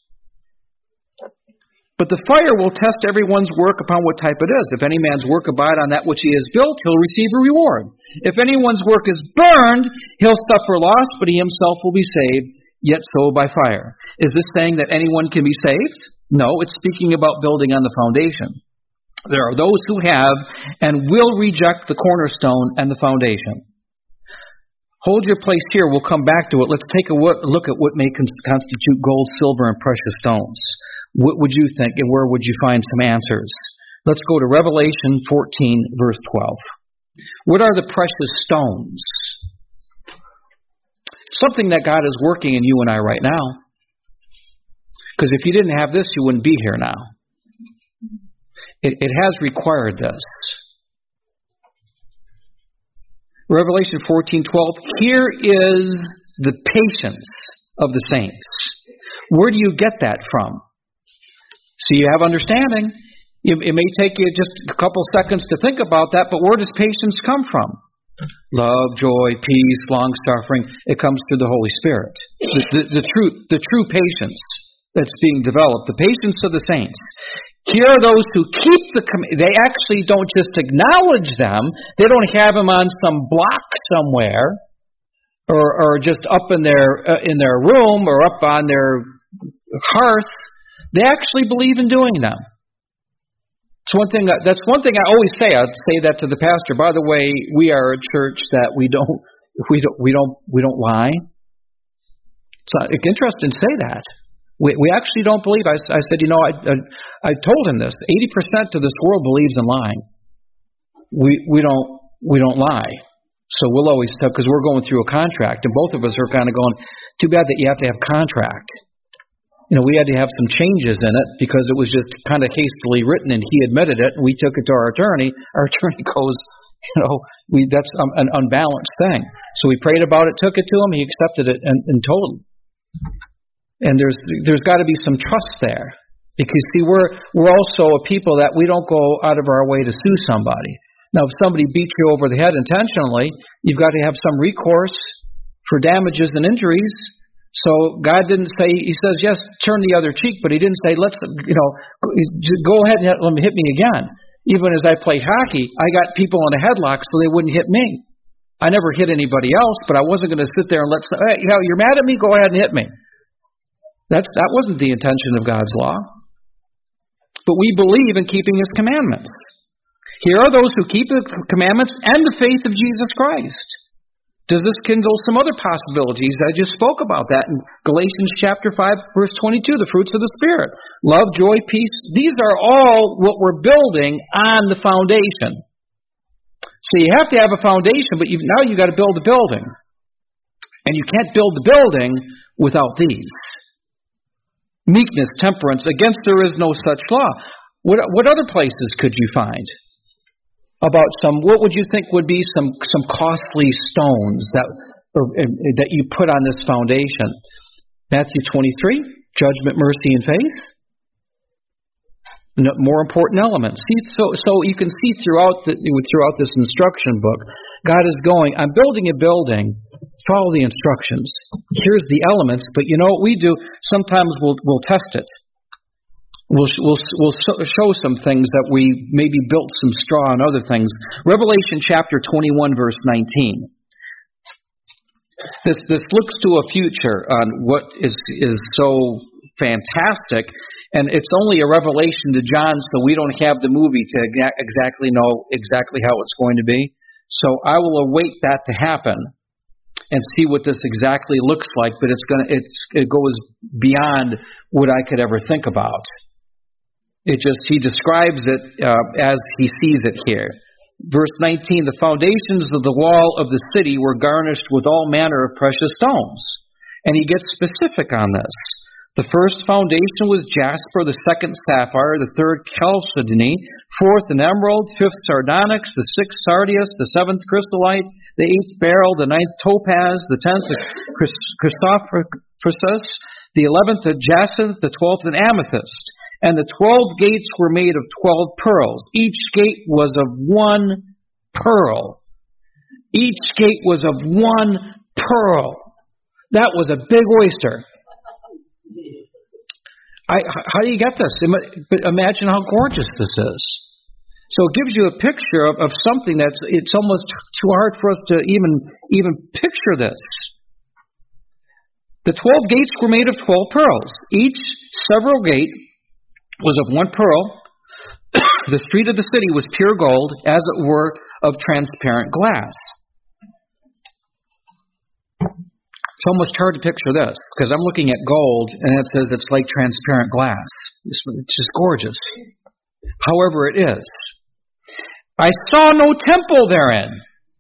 A: But the fire will test everyone's work upon what type it is. If any man's work abide on that which he has built, he'll receive a reward. If anyone's work is burned, he'll suffer loss, but he himself will be saved, yet so by fire. Is this saying that anyone can be saved? No, it's speaking about building on the foundation. There are those who have and will reject the cornerstone and the foundation. Hold your place here. We'll come back to it. Let's take a look at what may constitute gold, silver, and precious stones. What would you think, and where would you find some answers? Let's go to Revelation fourteen, verse twelve. What are the precious stones? Something that God is working in you and I right now. Because if you didn't have this, you wouldn't be here now. It, it has required this. Revelation fourteen twelve. Here is the patience of the saints. Where do you get that from? So you have understanding. It may take you just a couple seconds to think about that, but where does patience come from? Love, joy, peace, long-suffering. It comes through the Holy Spirit. The, the, the, true, the true patience that's being developed, the patience of the saints. Here are those who keep the command. They actually don't just acknowledge them. They don't have them on some block somewhere, or, or just up in their uh, in their room or up on their hearth. They actually believe in doing them. It's one thing. That's one thing I always say. I say that to the pastor. By the way, we are a church that we don't, we don't, we don't, we don't lie. It's interesting to say that. We we actually don't believe. I, I said, you know, I, I I told him this. Eighty percent of this world believes in lying. We we don't we don't lie. So we'll always tell, because we're going through a contract, and both of us are kind of going, too bad that you have to have contract. You know, we had to have some changes in it because it was just kind of hastily written, and he admitted it, and we took it to our attorney. Our attorney goes, you know, we that's um, an unbalanced thing. So we prayed about it, took it to him, he accepted it, and, and told him. And there's there's got to be some trust there, because see, we're we're also a people that we don't go out of our way to sue somebody. Now, if somebody beats you over the head intentionally, you've got to have some recourse for damages and injuries. So God didn't say, He says, yes, turn the other cheek, but He didn't say, let's, you know, go ahead and let them hit me again. Even as I played hockey, I got people in a headlock so they wouldn't hit me. I never hit anybody else, but I wasn't going to sit there and let, hey, you know, you're mad at me, go ahead and hit me. That's, that wasn't the intention of God's law. But we believe in keeping His commandments. Here are those who keep the commandments and the faith of Jesus Christ. Does this kindle some other possibilities? I just spoke about that in Galatians chapter five, verse twenty-two, the fruits of the Spirit. Love, joy, peace. These are all what we're building on the foundation. So you have to have a foundation, but you've, now you've got to build the building. And you can't build the building without these. Meekness, temperance, against there is no such law. What, what other places could you find? About some, what would you think would be some, some costly stones that, or, that you put on this foundation? Matthew twenty-three, judgment, mercy, and faith. No, more important elements. See, so, so you can see throughout the, throughout this instruction book, God is going, I'm building a building, follow the instructions. Here's the elements, but you know what we do? Sometimes we'll, we'll test it. We'll, we'll, we'll show some things that we maybe built some straw and other things. Revelation chapter twenty-one, verse nineteen. This this looks to a future on what is is so fantastic, and it's only a revelation to John, so we don't have the movie to exactly know exactly how it's going to be. So I will await that to happen and see what this exactly looks like. But it's gonna it's, it goes beyond what I could ever think about. It just, he describes it uh, as he sees it here. Verse nineteen, the foundations of the wall of the city were garnished with all manner of precious stones. And he gets specific on this. The first foundation was jasper, the second sapphire, the third chalcedony, fourth an emerald, fifth sardonyx, the sixth sardius, the seventh chrysolite, the eighth beryl, the ninth topaz, the tenth chrysoprasus, the eleventh a jacinth, the twelfth an amethyst. And the twelve gates were made of twelve pearls. Each gate was of one pearl. Each gate was of one pearl. That was a big oyster. I, how do you get this? Imagine how gorgeous this is. So it gives you a picture of, of something that's, it's almost too hard for us to even, even picture this. The twelve gates were made of twelve pearls. Each several gate was of one pearl. The street of the city was pure gold, as it were, of transparent glass. It's almost hard to picture this, because I'm looking at gold, and it says it's like transparent glass. It's, it's just gorgeous. However, it is. I saw no temple therein.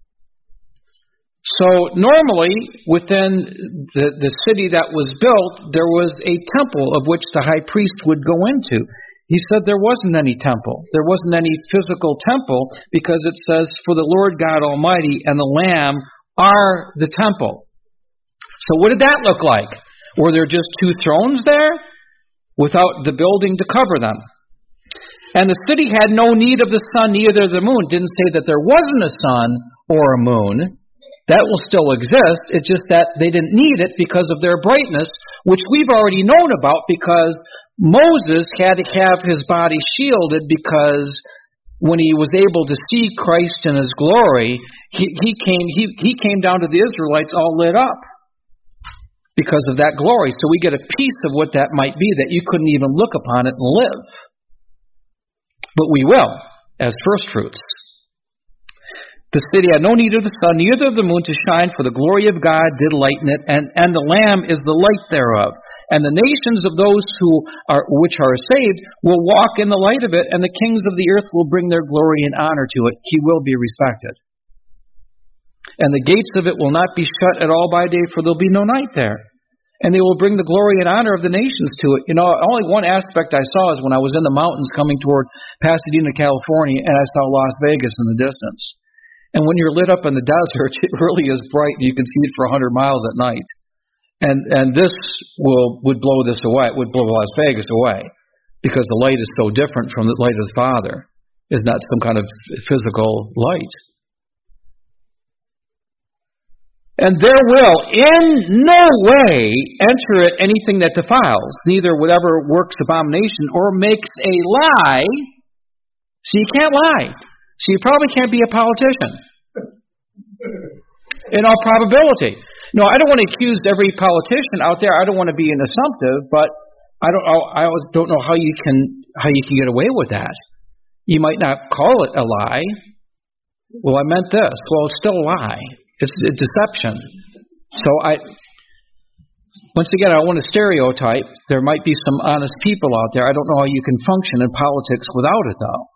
A: So normally, within the, the city that was built, there was a temple of which the high priest would go into. He said there wasn't any temple. There wasn't any physical temple, because it says, for the Lord God Almighty and the Lamb are the temple. So what did that look like? Were there just two thrones there without the building to cover them? And the city had no need of the sun, neither the moon. Didn't say that there wasn't a sun or a moon. That will still exist. It's just that they didn't need it because of their brightness, which we've already known about, because Moses had to have his body shielded, because when he was able to see Christ in his glory, he, he came he, he came down to the Israelites all lit up because of that glory. So we get a piece of what that might be, that you couldn't even look upon it and live. But we will, as first fruits. The city had no need of the sun, neither of the moon to shine, for the glory of God did lighten it, and, and the Lamb is the light thereof. And the nations of those who are which are saved will walk in the light of it, and the kings of the earth will bring their glory and honor to it. He will be respected. And the gates of it will not be shut at all by day, for there will be no night there. And they will bring the glory and honor of the nations to it. You know, only one aspect I saw is when I was in the mountains coming toward Pasadena, California, and I saw Las Vegas in the distance. And when you're lit up in the desert, it really is bright. You can see it for one hundred miles at night. And and this will would blow this away. It would blow Las Vegas away, because the light is so different from the light of the Father. It's not some kind of physical light. And there will in no way enter it anything that defiles, neither whatever works abomination or makes a lie. So you can't lie. So you probably can't be a politician. In all probability. No, I don't want to accuse every politician out there. I don't want to be an assumptive, but I don't. I don't know how you can how you can get away with that. You might not call it a lie. Well, I meant this. Well, it's still a lie. It's a deception. So I. Once again, I want to stereotype. There might be some honest people out there. I don't know how you can function in politics without it, though.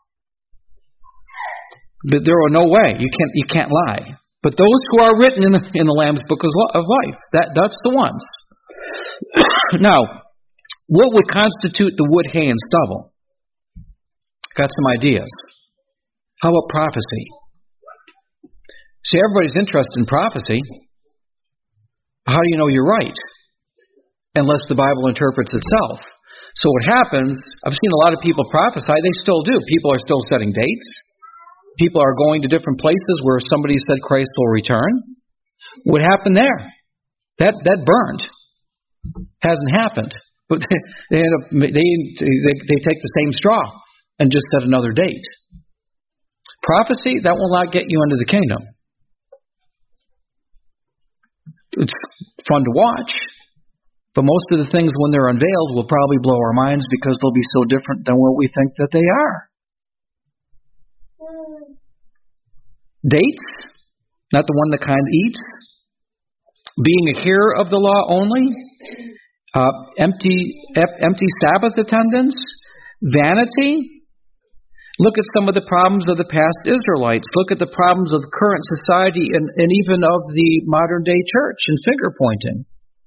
A: But there are no way you can't you can't lie. But those who are written in the, in the Lamb's Book of Life, that that's the ones. Now, what would constitute the wood, hay, and stubble? Got some ideas. How about prophecy? See, everybody's interested in prophecy. How do you know you're right? Unless the Bible interprets itself. So what happens, I've seen a lot of people prophesy, they still do. People are still setting dates. People are going to different places where somebody said Christ will return. What happened there? That that burned. Hasn't happened. But they end up they they, they take the same straw and just set another date. Prophecy, that will not get you into the kingdom. It's fun to watch, but most of the things when they're unveiled will probably blow our minds because they'll be so different than what we think that they are. Dates, not the one the kind eats. Being a hearer of the law only. Uh, empty, empty Sabbath attendance. Vanity. Look at some of the problems of the past Israelites. Look at the problems of current society and, and even of the modern day church and finger pointing.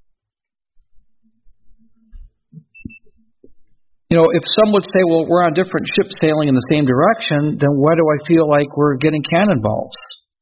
A: You know, if some would say, well, we're on different ships sailing in the same direction, then why do I feel like we're getting cannonballs?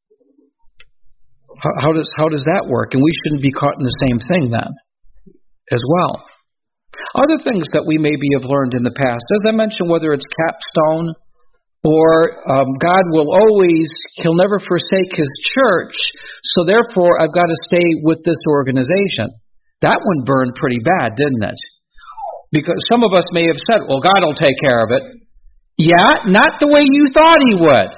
A: How, how does how does that work? And we shouldn't be caught in the same thing then as well. Other things that we maybe have learned in the past, as I mentioned, whether it's capstone or um, God will always, He'll never forsake His church, so therefore I've got to stay with this organization. That one burned pretty bad, didn't it? Because some of us may have said, well, God will take care of it. Yeah, not the way you thought He would.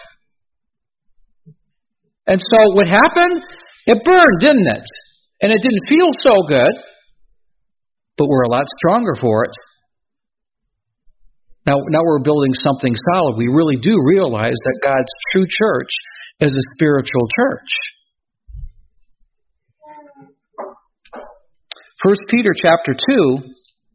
A: And so what happened? It burned, didn't it? And it didn't feel so good, but we're a lot stronger for it. Now, now we're building something solid. We really do realize that God's true church is a spiritual church. First Peter chapter two,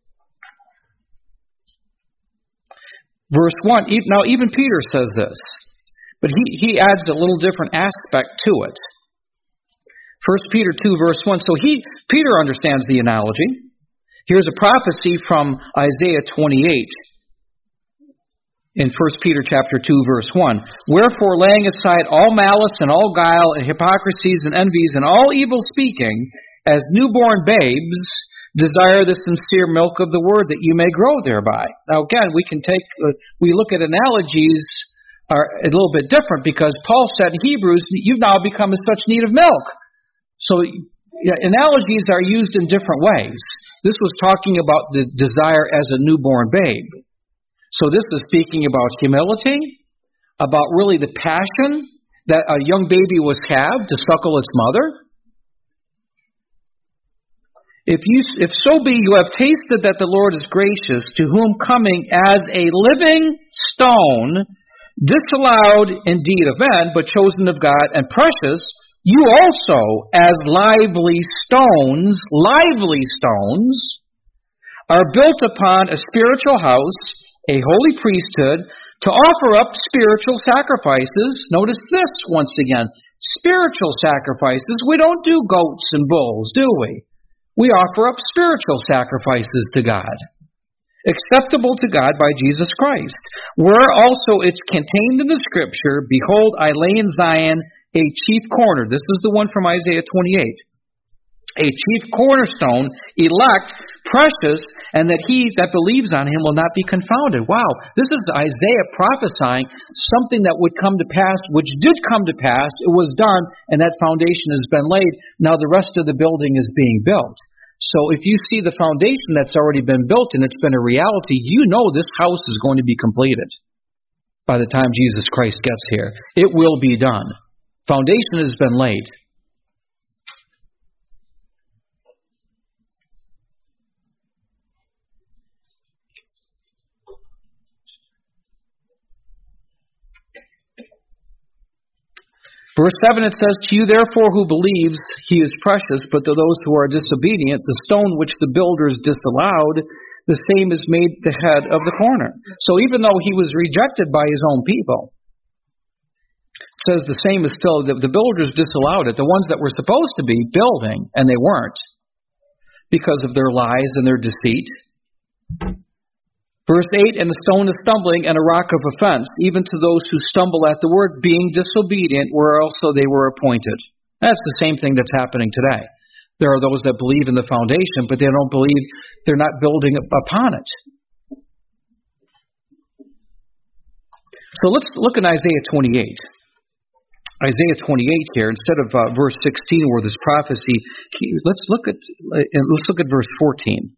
A: verse one. Now, even Peter says this, but he, he adds a little different aspect to it. First Peter two, verse one. So he Peter understands the analogy. Here's a prophecy from Isaiah twenty-eight. In First Peter chapter two, verse one. Wherefore, laying aside all malice and all guile and hypocrisies and envies and all evil speaking, as newborn babes, desire the sincere milk of the word that you may grow thereby. Now again, we can take, uh, we look at analogies are a little bit different because Paul said in Hebrews, you've now become in such need of milk. So yeah, analogies are used in different ways. This was talking about the desire as a newborn babe. So this is speaking about humility, about really the passion that a young baby must have to suckle its mother. If you, if so be you have tasted that the Lord is gracious, to whom coming as a living stone, disallowed indeed of men, but chosen of God and precious, you also as lively stones, lively stones, are built upon a spiritual house, a holy priesthood, to offer up spiritual sacrifices. Notice this once again. Spiritual sacrifices. We don't do goats and bulls, do we? We offer up spiritual sacrifices to God, acceptable to God by Jesus Christ. Where also it's contained in the Scripture, behold, I lay in Zion a chief corner. This is the one from Isaiah twenty-eight. A chief cornerstone, elect, precious, and that he that believes on him will not be confounded. Wow, this is Isaiah prophesying something that would come to pass, which did come to pass. It was done, and that foundation has been laid. Now the rest of the building is being built. So if you see the foundation that's already been built and it's been a reality, you know this house is going to be completed by the time Jesus Christ gets here. It will be done. Foundation has been laid. Verse seven, it says, "To you therefore who believes he is precious, but to those who are disobedient, the stone which the builders disallowed, the same is made the head of the corner." So even though he was rejected by his own people, it says the same is still, the, the builders disallowed it, the ones that were supposed to be building, and they weren't, because of their lies and their deceit. Verse eight, "And the stone is stumbling and a rock of offense, even to those who stumble at the word, being disobedient, where also they were appointed." That's the same thing that's happening today. There are those that believe in the foundation, but they don't believe, they're not building upon it. So let's look in Isaiah twenty-eight. Isaiah twenty-eight here, instead of uh, verse sixteen, where this prophecy, let's look at let's look at verse fourteen.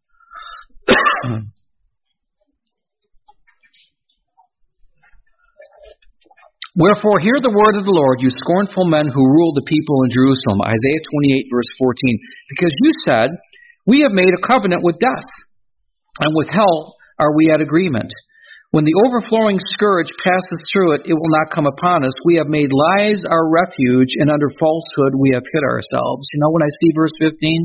A: "Wherefore hear the word of the Lord, you scornful men who rule the people in Jerusalem." Isaiah twenty-eight, verse fourteen. "Because you said, we have made a covenant with death, and with hell are we at agreement. When the overflowing scourge passes through it, it will not come upon us. We have made lies our refuge, and under falsehood we have hid ourselves." You know, when I see verse fifteen,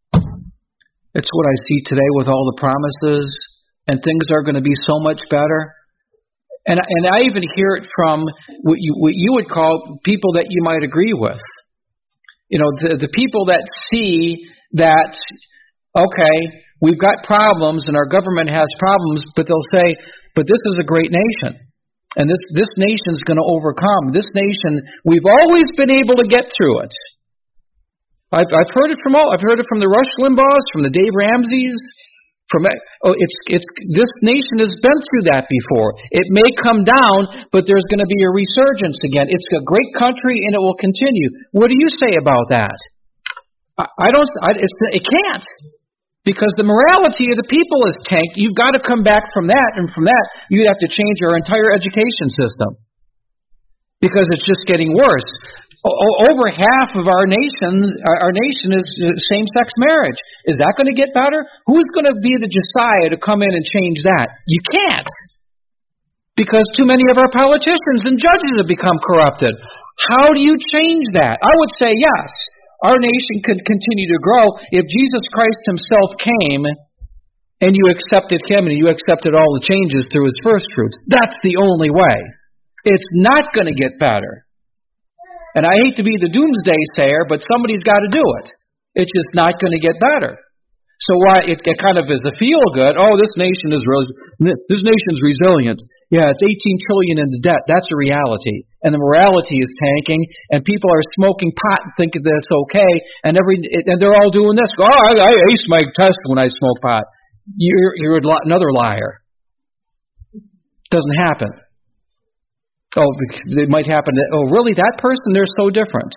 A: it's what I see today with all the promises, and things are going to be so much better. And and I even hear it from what you what you would call people that you might agree with. You know, the the people that see that, okay, we've got problems and our government has problems, but they'll say, but this is a great nation. And this, this nation's going to overcome. This nation, we've always been able to get through it. I've I've heard it from all. I've heard it from the Rush Limbaughs, from the Dave Ramseys. From oh, it's it's this nation has been through that before. It may come down, but there's going to be a resurgence again. It's a great country, and it will continue. What do you say about that? I, I don't. I, it's, it can't, because the morality of the people is tanked. You've got to come back from that, and from that, you'd have to change our entire education system, because it's just getting worse. Over half of our nation, our nation is same-sex marriage. Is that going to get better? Who's going to be the Josiah to come in and change that? You can't, because too many of our politicians and judges have become corrupted. How do you change that? I would say yes. Our nation could continue to grow if Jesus Christ himself came and you accepted him and you accepted all the changes through his first fruits. That's the only way. It's not going to get better. And I hate to be the doomsday sayer, but somebody's got to do it. It's just not going to get better. So why it, it kind of is a feel good. Oh, this nation is this nation's resilient. Yeah, it's eighteen trillion in the debt. That's a reality, and the morality is tanking. And people are smoking pot and thinking that it's okay. And every and they're all doing this. Oh, I, I ace my test when I smoke pot. You're you're another liar. Doesn't happen. Oh, it might happen. That, oh, really? That person? They're so different.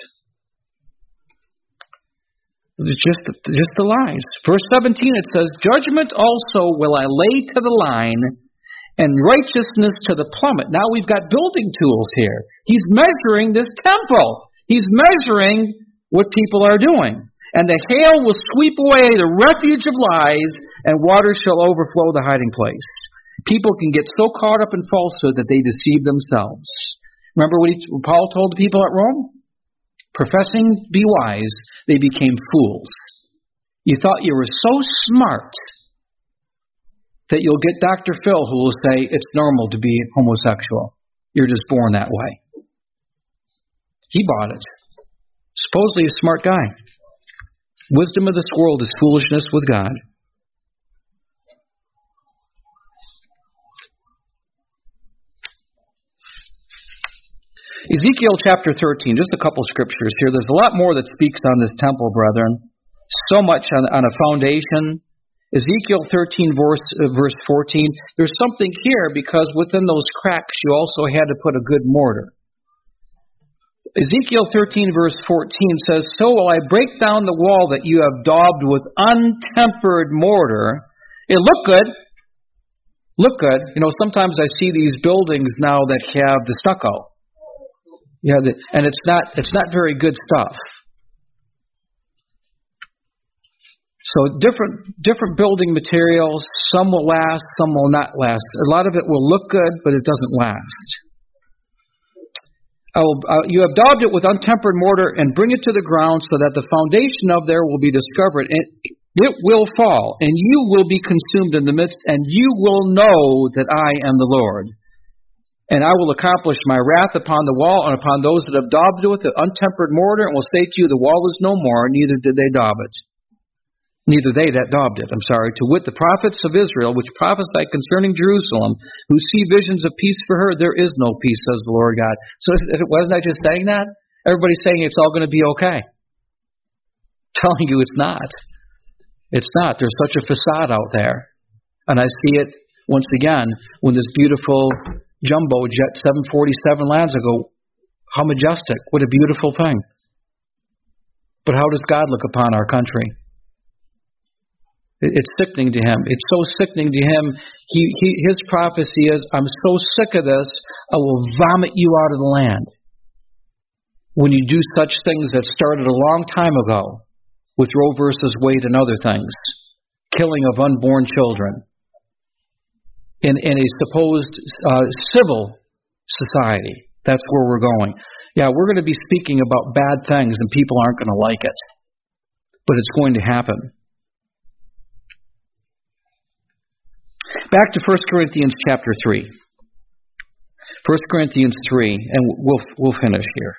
A: It's just, just the lies. Verse seventeen, it says, "Judgment also will I lay to the line, and righteousness to the plummet." Now we've got building tools here. He's measuring this temple. He's measuring what people are doing. "And the hail will sweep away the refuge of lies, and water shall overflow the hiding place." People can get so caught up in falsehood that they deceive themselves. Remember what he, Paul told the people at Rome? Professing to be wise, they became fools. You thought you were so smart that you'll get Doctor Phil who will say it's normal to be homosexual. You're just born that way. He bought it. Supposedly a smart guy. Wisdom of this world is foolishness with God. Ezekiel chapter thirteen, just a couple scriptures here. There's a lot more that speaks on this temple, brethren. So much on, on a foundation. Ezekiel thirteen, verse, uh, verse fourteen. There's something here because within those cracks you also had to put a good mortar. Ezekiel thirteen, verse fourteen says, "So will I break down the wall that you have daubed with untempered mortar." It looked good. Look good. You know, sometimes I see these buildings now that have the stucco. Yeah, the, and it's not it's not very good stuff. So different different building materials. Some will last, some will not last. A lot of it will look good, but it doesn't last. I will, uh, you have daubed it with untempered mortar and bring it to the ground so that the foundation of there will be discovered. And it will fall, and you will be consumed in the midst, and you will know that I am the Lord. And I will accomplish my wrath upon the wall and upon those that have daubed it with the untempered mortar, and will say to you, the wall is no more, neither did they daub it. Neither they that daubed it, I'm sorry, to wit the prophets of Israel, which prophesy concerning Jerusalem, who see visions of peace for her, there is no peace, says the Lord God. So wasn't I just saying that? Everybody's saying it's all going to be okay. I'm telling you it's not. It's not. There's such a facade out there. And I see it, once again, when this beautiful jumbo jet seven forty-seven lands, I go, how majestic. What a beautiful thing. But how does God look upon our country? It's sickening to him. It's so sickening to him. He, he, his prophecy is, I'm so sick of this, I will vomit you out of the land. When you do such things that started a long time ago with Roe versus Wade and other things, killing of unborn children in, in a supposed uh, civil society. That's where we're going. Yeah, we're going to be speaking about bad things and people aren't going to like it. But it's going to happen. Back to First Corinthians chapter three. First Corinthians three, and we'll we'll finish here.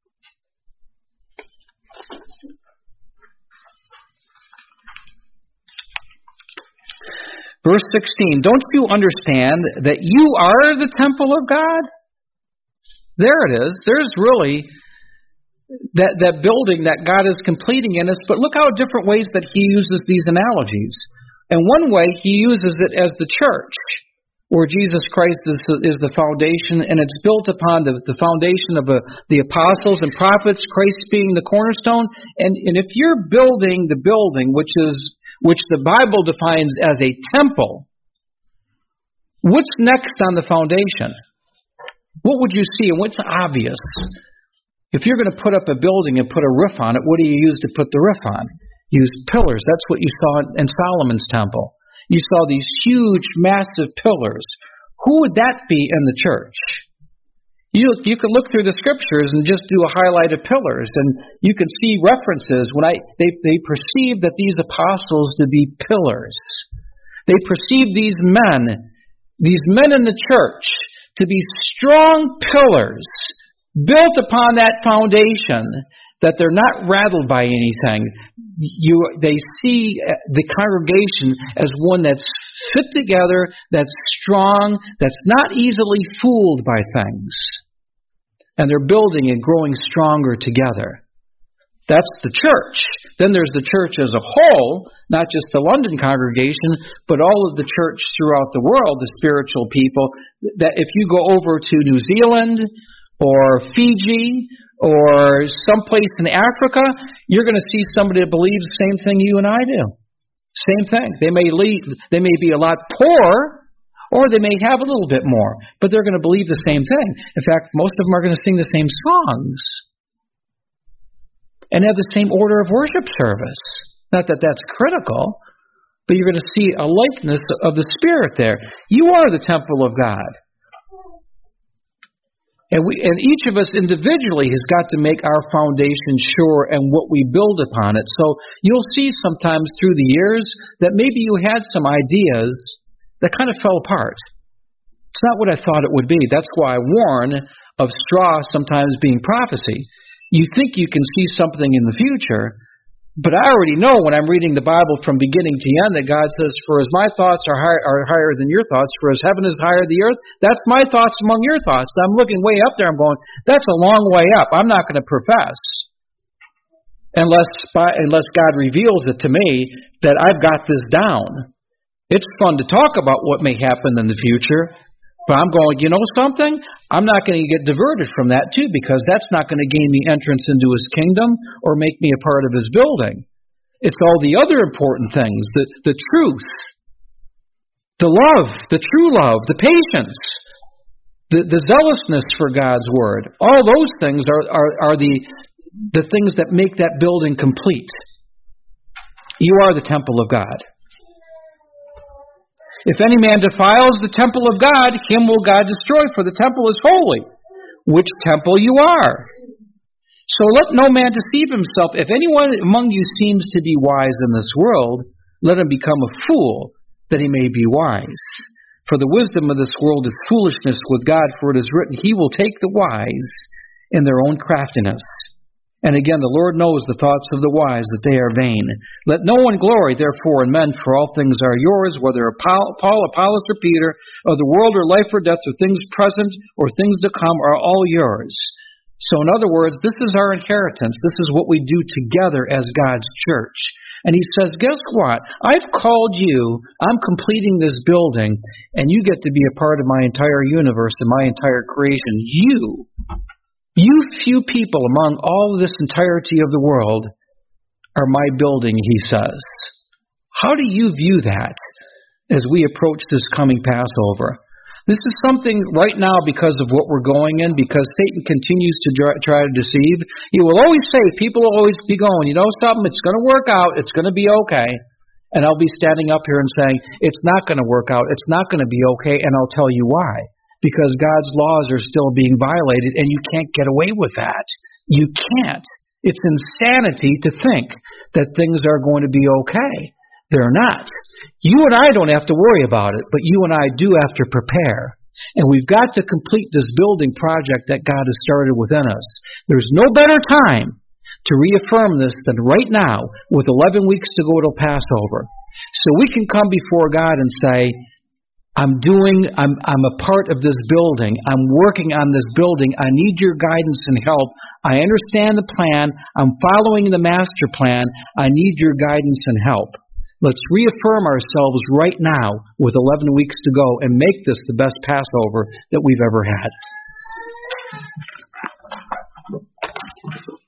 A: Verse sixteen, don't you understand that you are the temple of God? There it is. There's really that, that building that God is completing in us, but look how different ways that he uses these analogies. And one way, he uses it as the church, where Jesus Christ is, is the foundation, and it's built upon the, the foundation of a, the apostles and prophets, Christ being the cornerstone. And, and if you're building the building, which is which the Bible defines as a temple, what's next on the foundation? What would you see, and what's obvious? If you're going to put up a building and put a roof on it, what do you use to put the roof on? Use pillars. That's what you saw in Solomon's temple. You saw these huge, massive pillars. Who would that be in the church? You you can look through the scriptures and just do a highlight of pillars, and you can see references when I they they perceived that these apostles to be pillars. They perceived these men, these men in the church, to be strong pillars built upon that foundation, that they're not rattled by anything. You, they see the congregation as one that's fit together, that's strong, that's not easily fooled by things. And they're building and growing stronger together. That's the church. Then there's the church as a whole, not just the London congregation, but all of the church throughout the world, the spiritual people. That if you go over to New Zealand or Fiji or someplace in Africa, you're going to see somebody that believes the same thing you and I do. Same thing. They may lead, they may be a lot poorer, or they may have a little bit more, but they're going to believe the same thing. In fact, most of them are going to sing the same songs and have the same order of worship service. Not that that's critical, but you're going to see a likeness of the Spirit there. You are the temple of God. And, we, and each of us individually has got to make our foundation sure and what we build upon it. So you'll see sometimes through the years that maybe you had some ideas that kind of fell apart. It's not what I thought it would be. That's why I warn of straw sometimes being prophecy. You think you can see something in the future, but I already know when I'm reading the Bible from beginning to end that God says, for as my thoughts are, high, are higher than your thoughts, for as heaven is higher than the earth, that's my thoughts among your thoughts. I'm looking way up there, I'm going, that's a long way up. I'm not going to profess unless, unless God reveals it to me that I've got this down. It's fun to talk about what may happen in the future, but I'm going, you know something? I'm not going to get diverted from that too, because that's not going to gain me entrance into his kingdom or make me a part of his building. It's all the other important things, the, the truth, the love, the true love, the patience, the, the zealousness for God's word. All those things are, are, are the, the things that make that building complete. You are the temple of God. If any man defiles the temple of God, him will God destroy, for the temple is holy, which temple you are. So let no man deceive himself. If anyone among you seems to be wise in this world, let him become a fool, that he may be wise. For the wisdom of this world is foolishness with God, for it is written, He will take the wise in their own craftiness. And again, the Lord knows the thoughts of the wise, that they are vain. Let no one glory, therefore, in men, for all things are yours, whether Paul, Apollos, or Peter, or the world, or life, or death, or things present, or things to come, are all yours. So in other words, this is our inheritance. This is what we do together as God's church. And he says, guess what? I've called you, I'm completing this building, and you get to be a part of my entire universe and my entire creation. You, you few people among all this entirety of the world are my building, he says. How do you view that as we approach this coming Passover? This is something right now because of what we're going in, because Satan continues to try to deceive. He will always say, people will always be going, you know something, it's going to work out, it's going to be okay. And I'll be standing up here and saying, it's not going to work out, it's not going to be okay, and I'll tell you why. Because God's laws are still being violated, and you can't get away with that. You can't. It's insanity to think that things are going to be okay. They're not. You and I don't have to worry about it, but you and I do have to prepare. And we've got to complete this building project that God has started within us. There's no better time to reaffirm this than right now, with eleven weeks to go till Passover. So we can come before God and say, I'm doing, I'm, I'm a part of this building. I'm working on this building. I need your guidance and help. I understand the plan. I'm following the master plan. I need your guidance and help. Let's reaffirm ourselves right now with eleven weeks to go and make this the best Passover that we've ever had.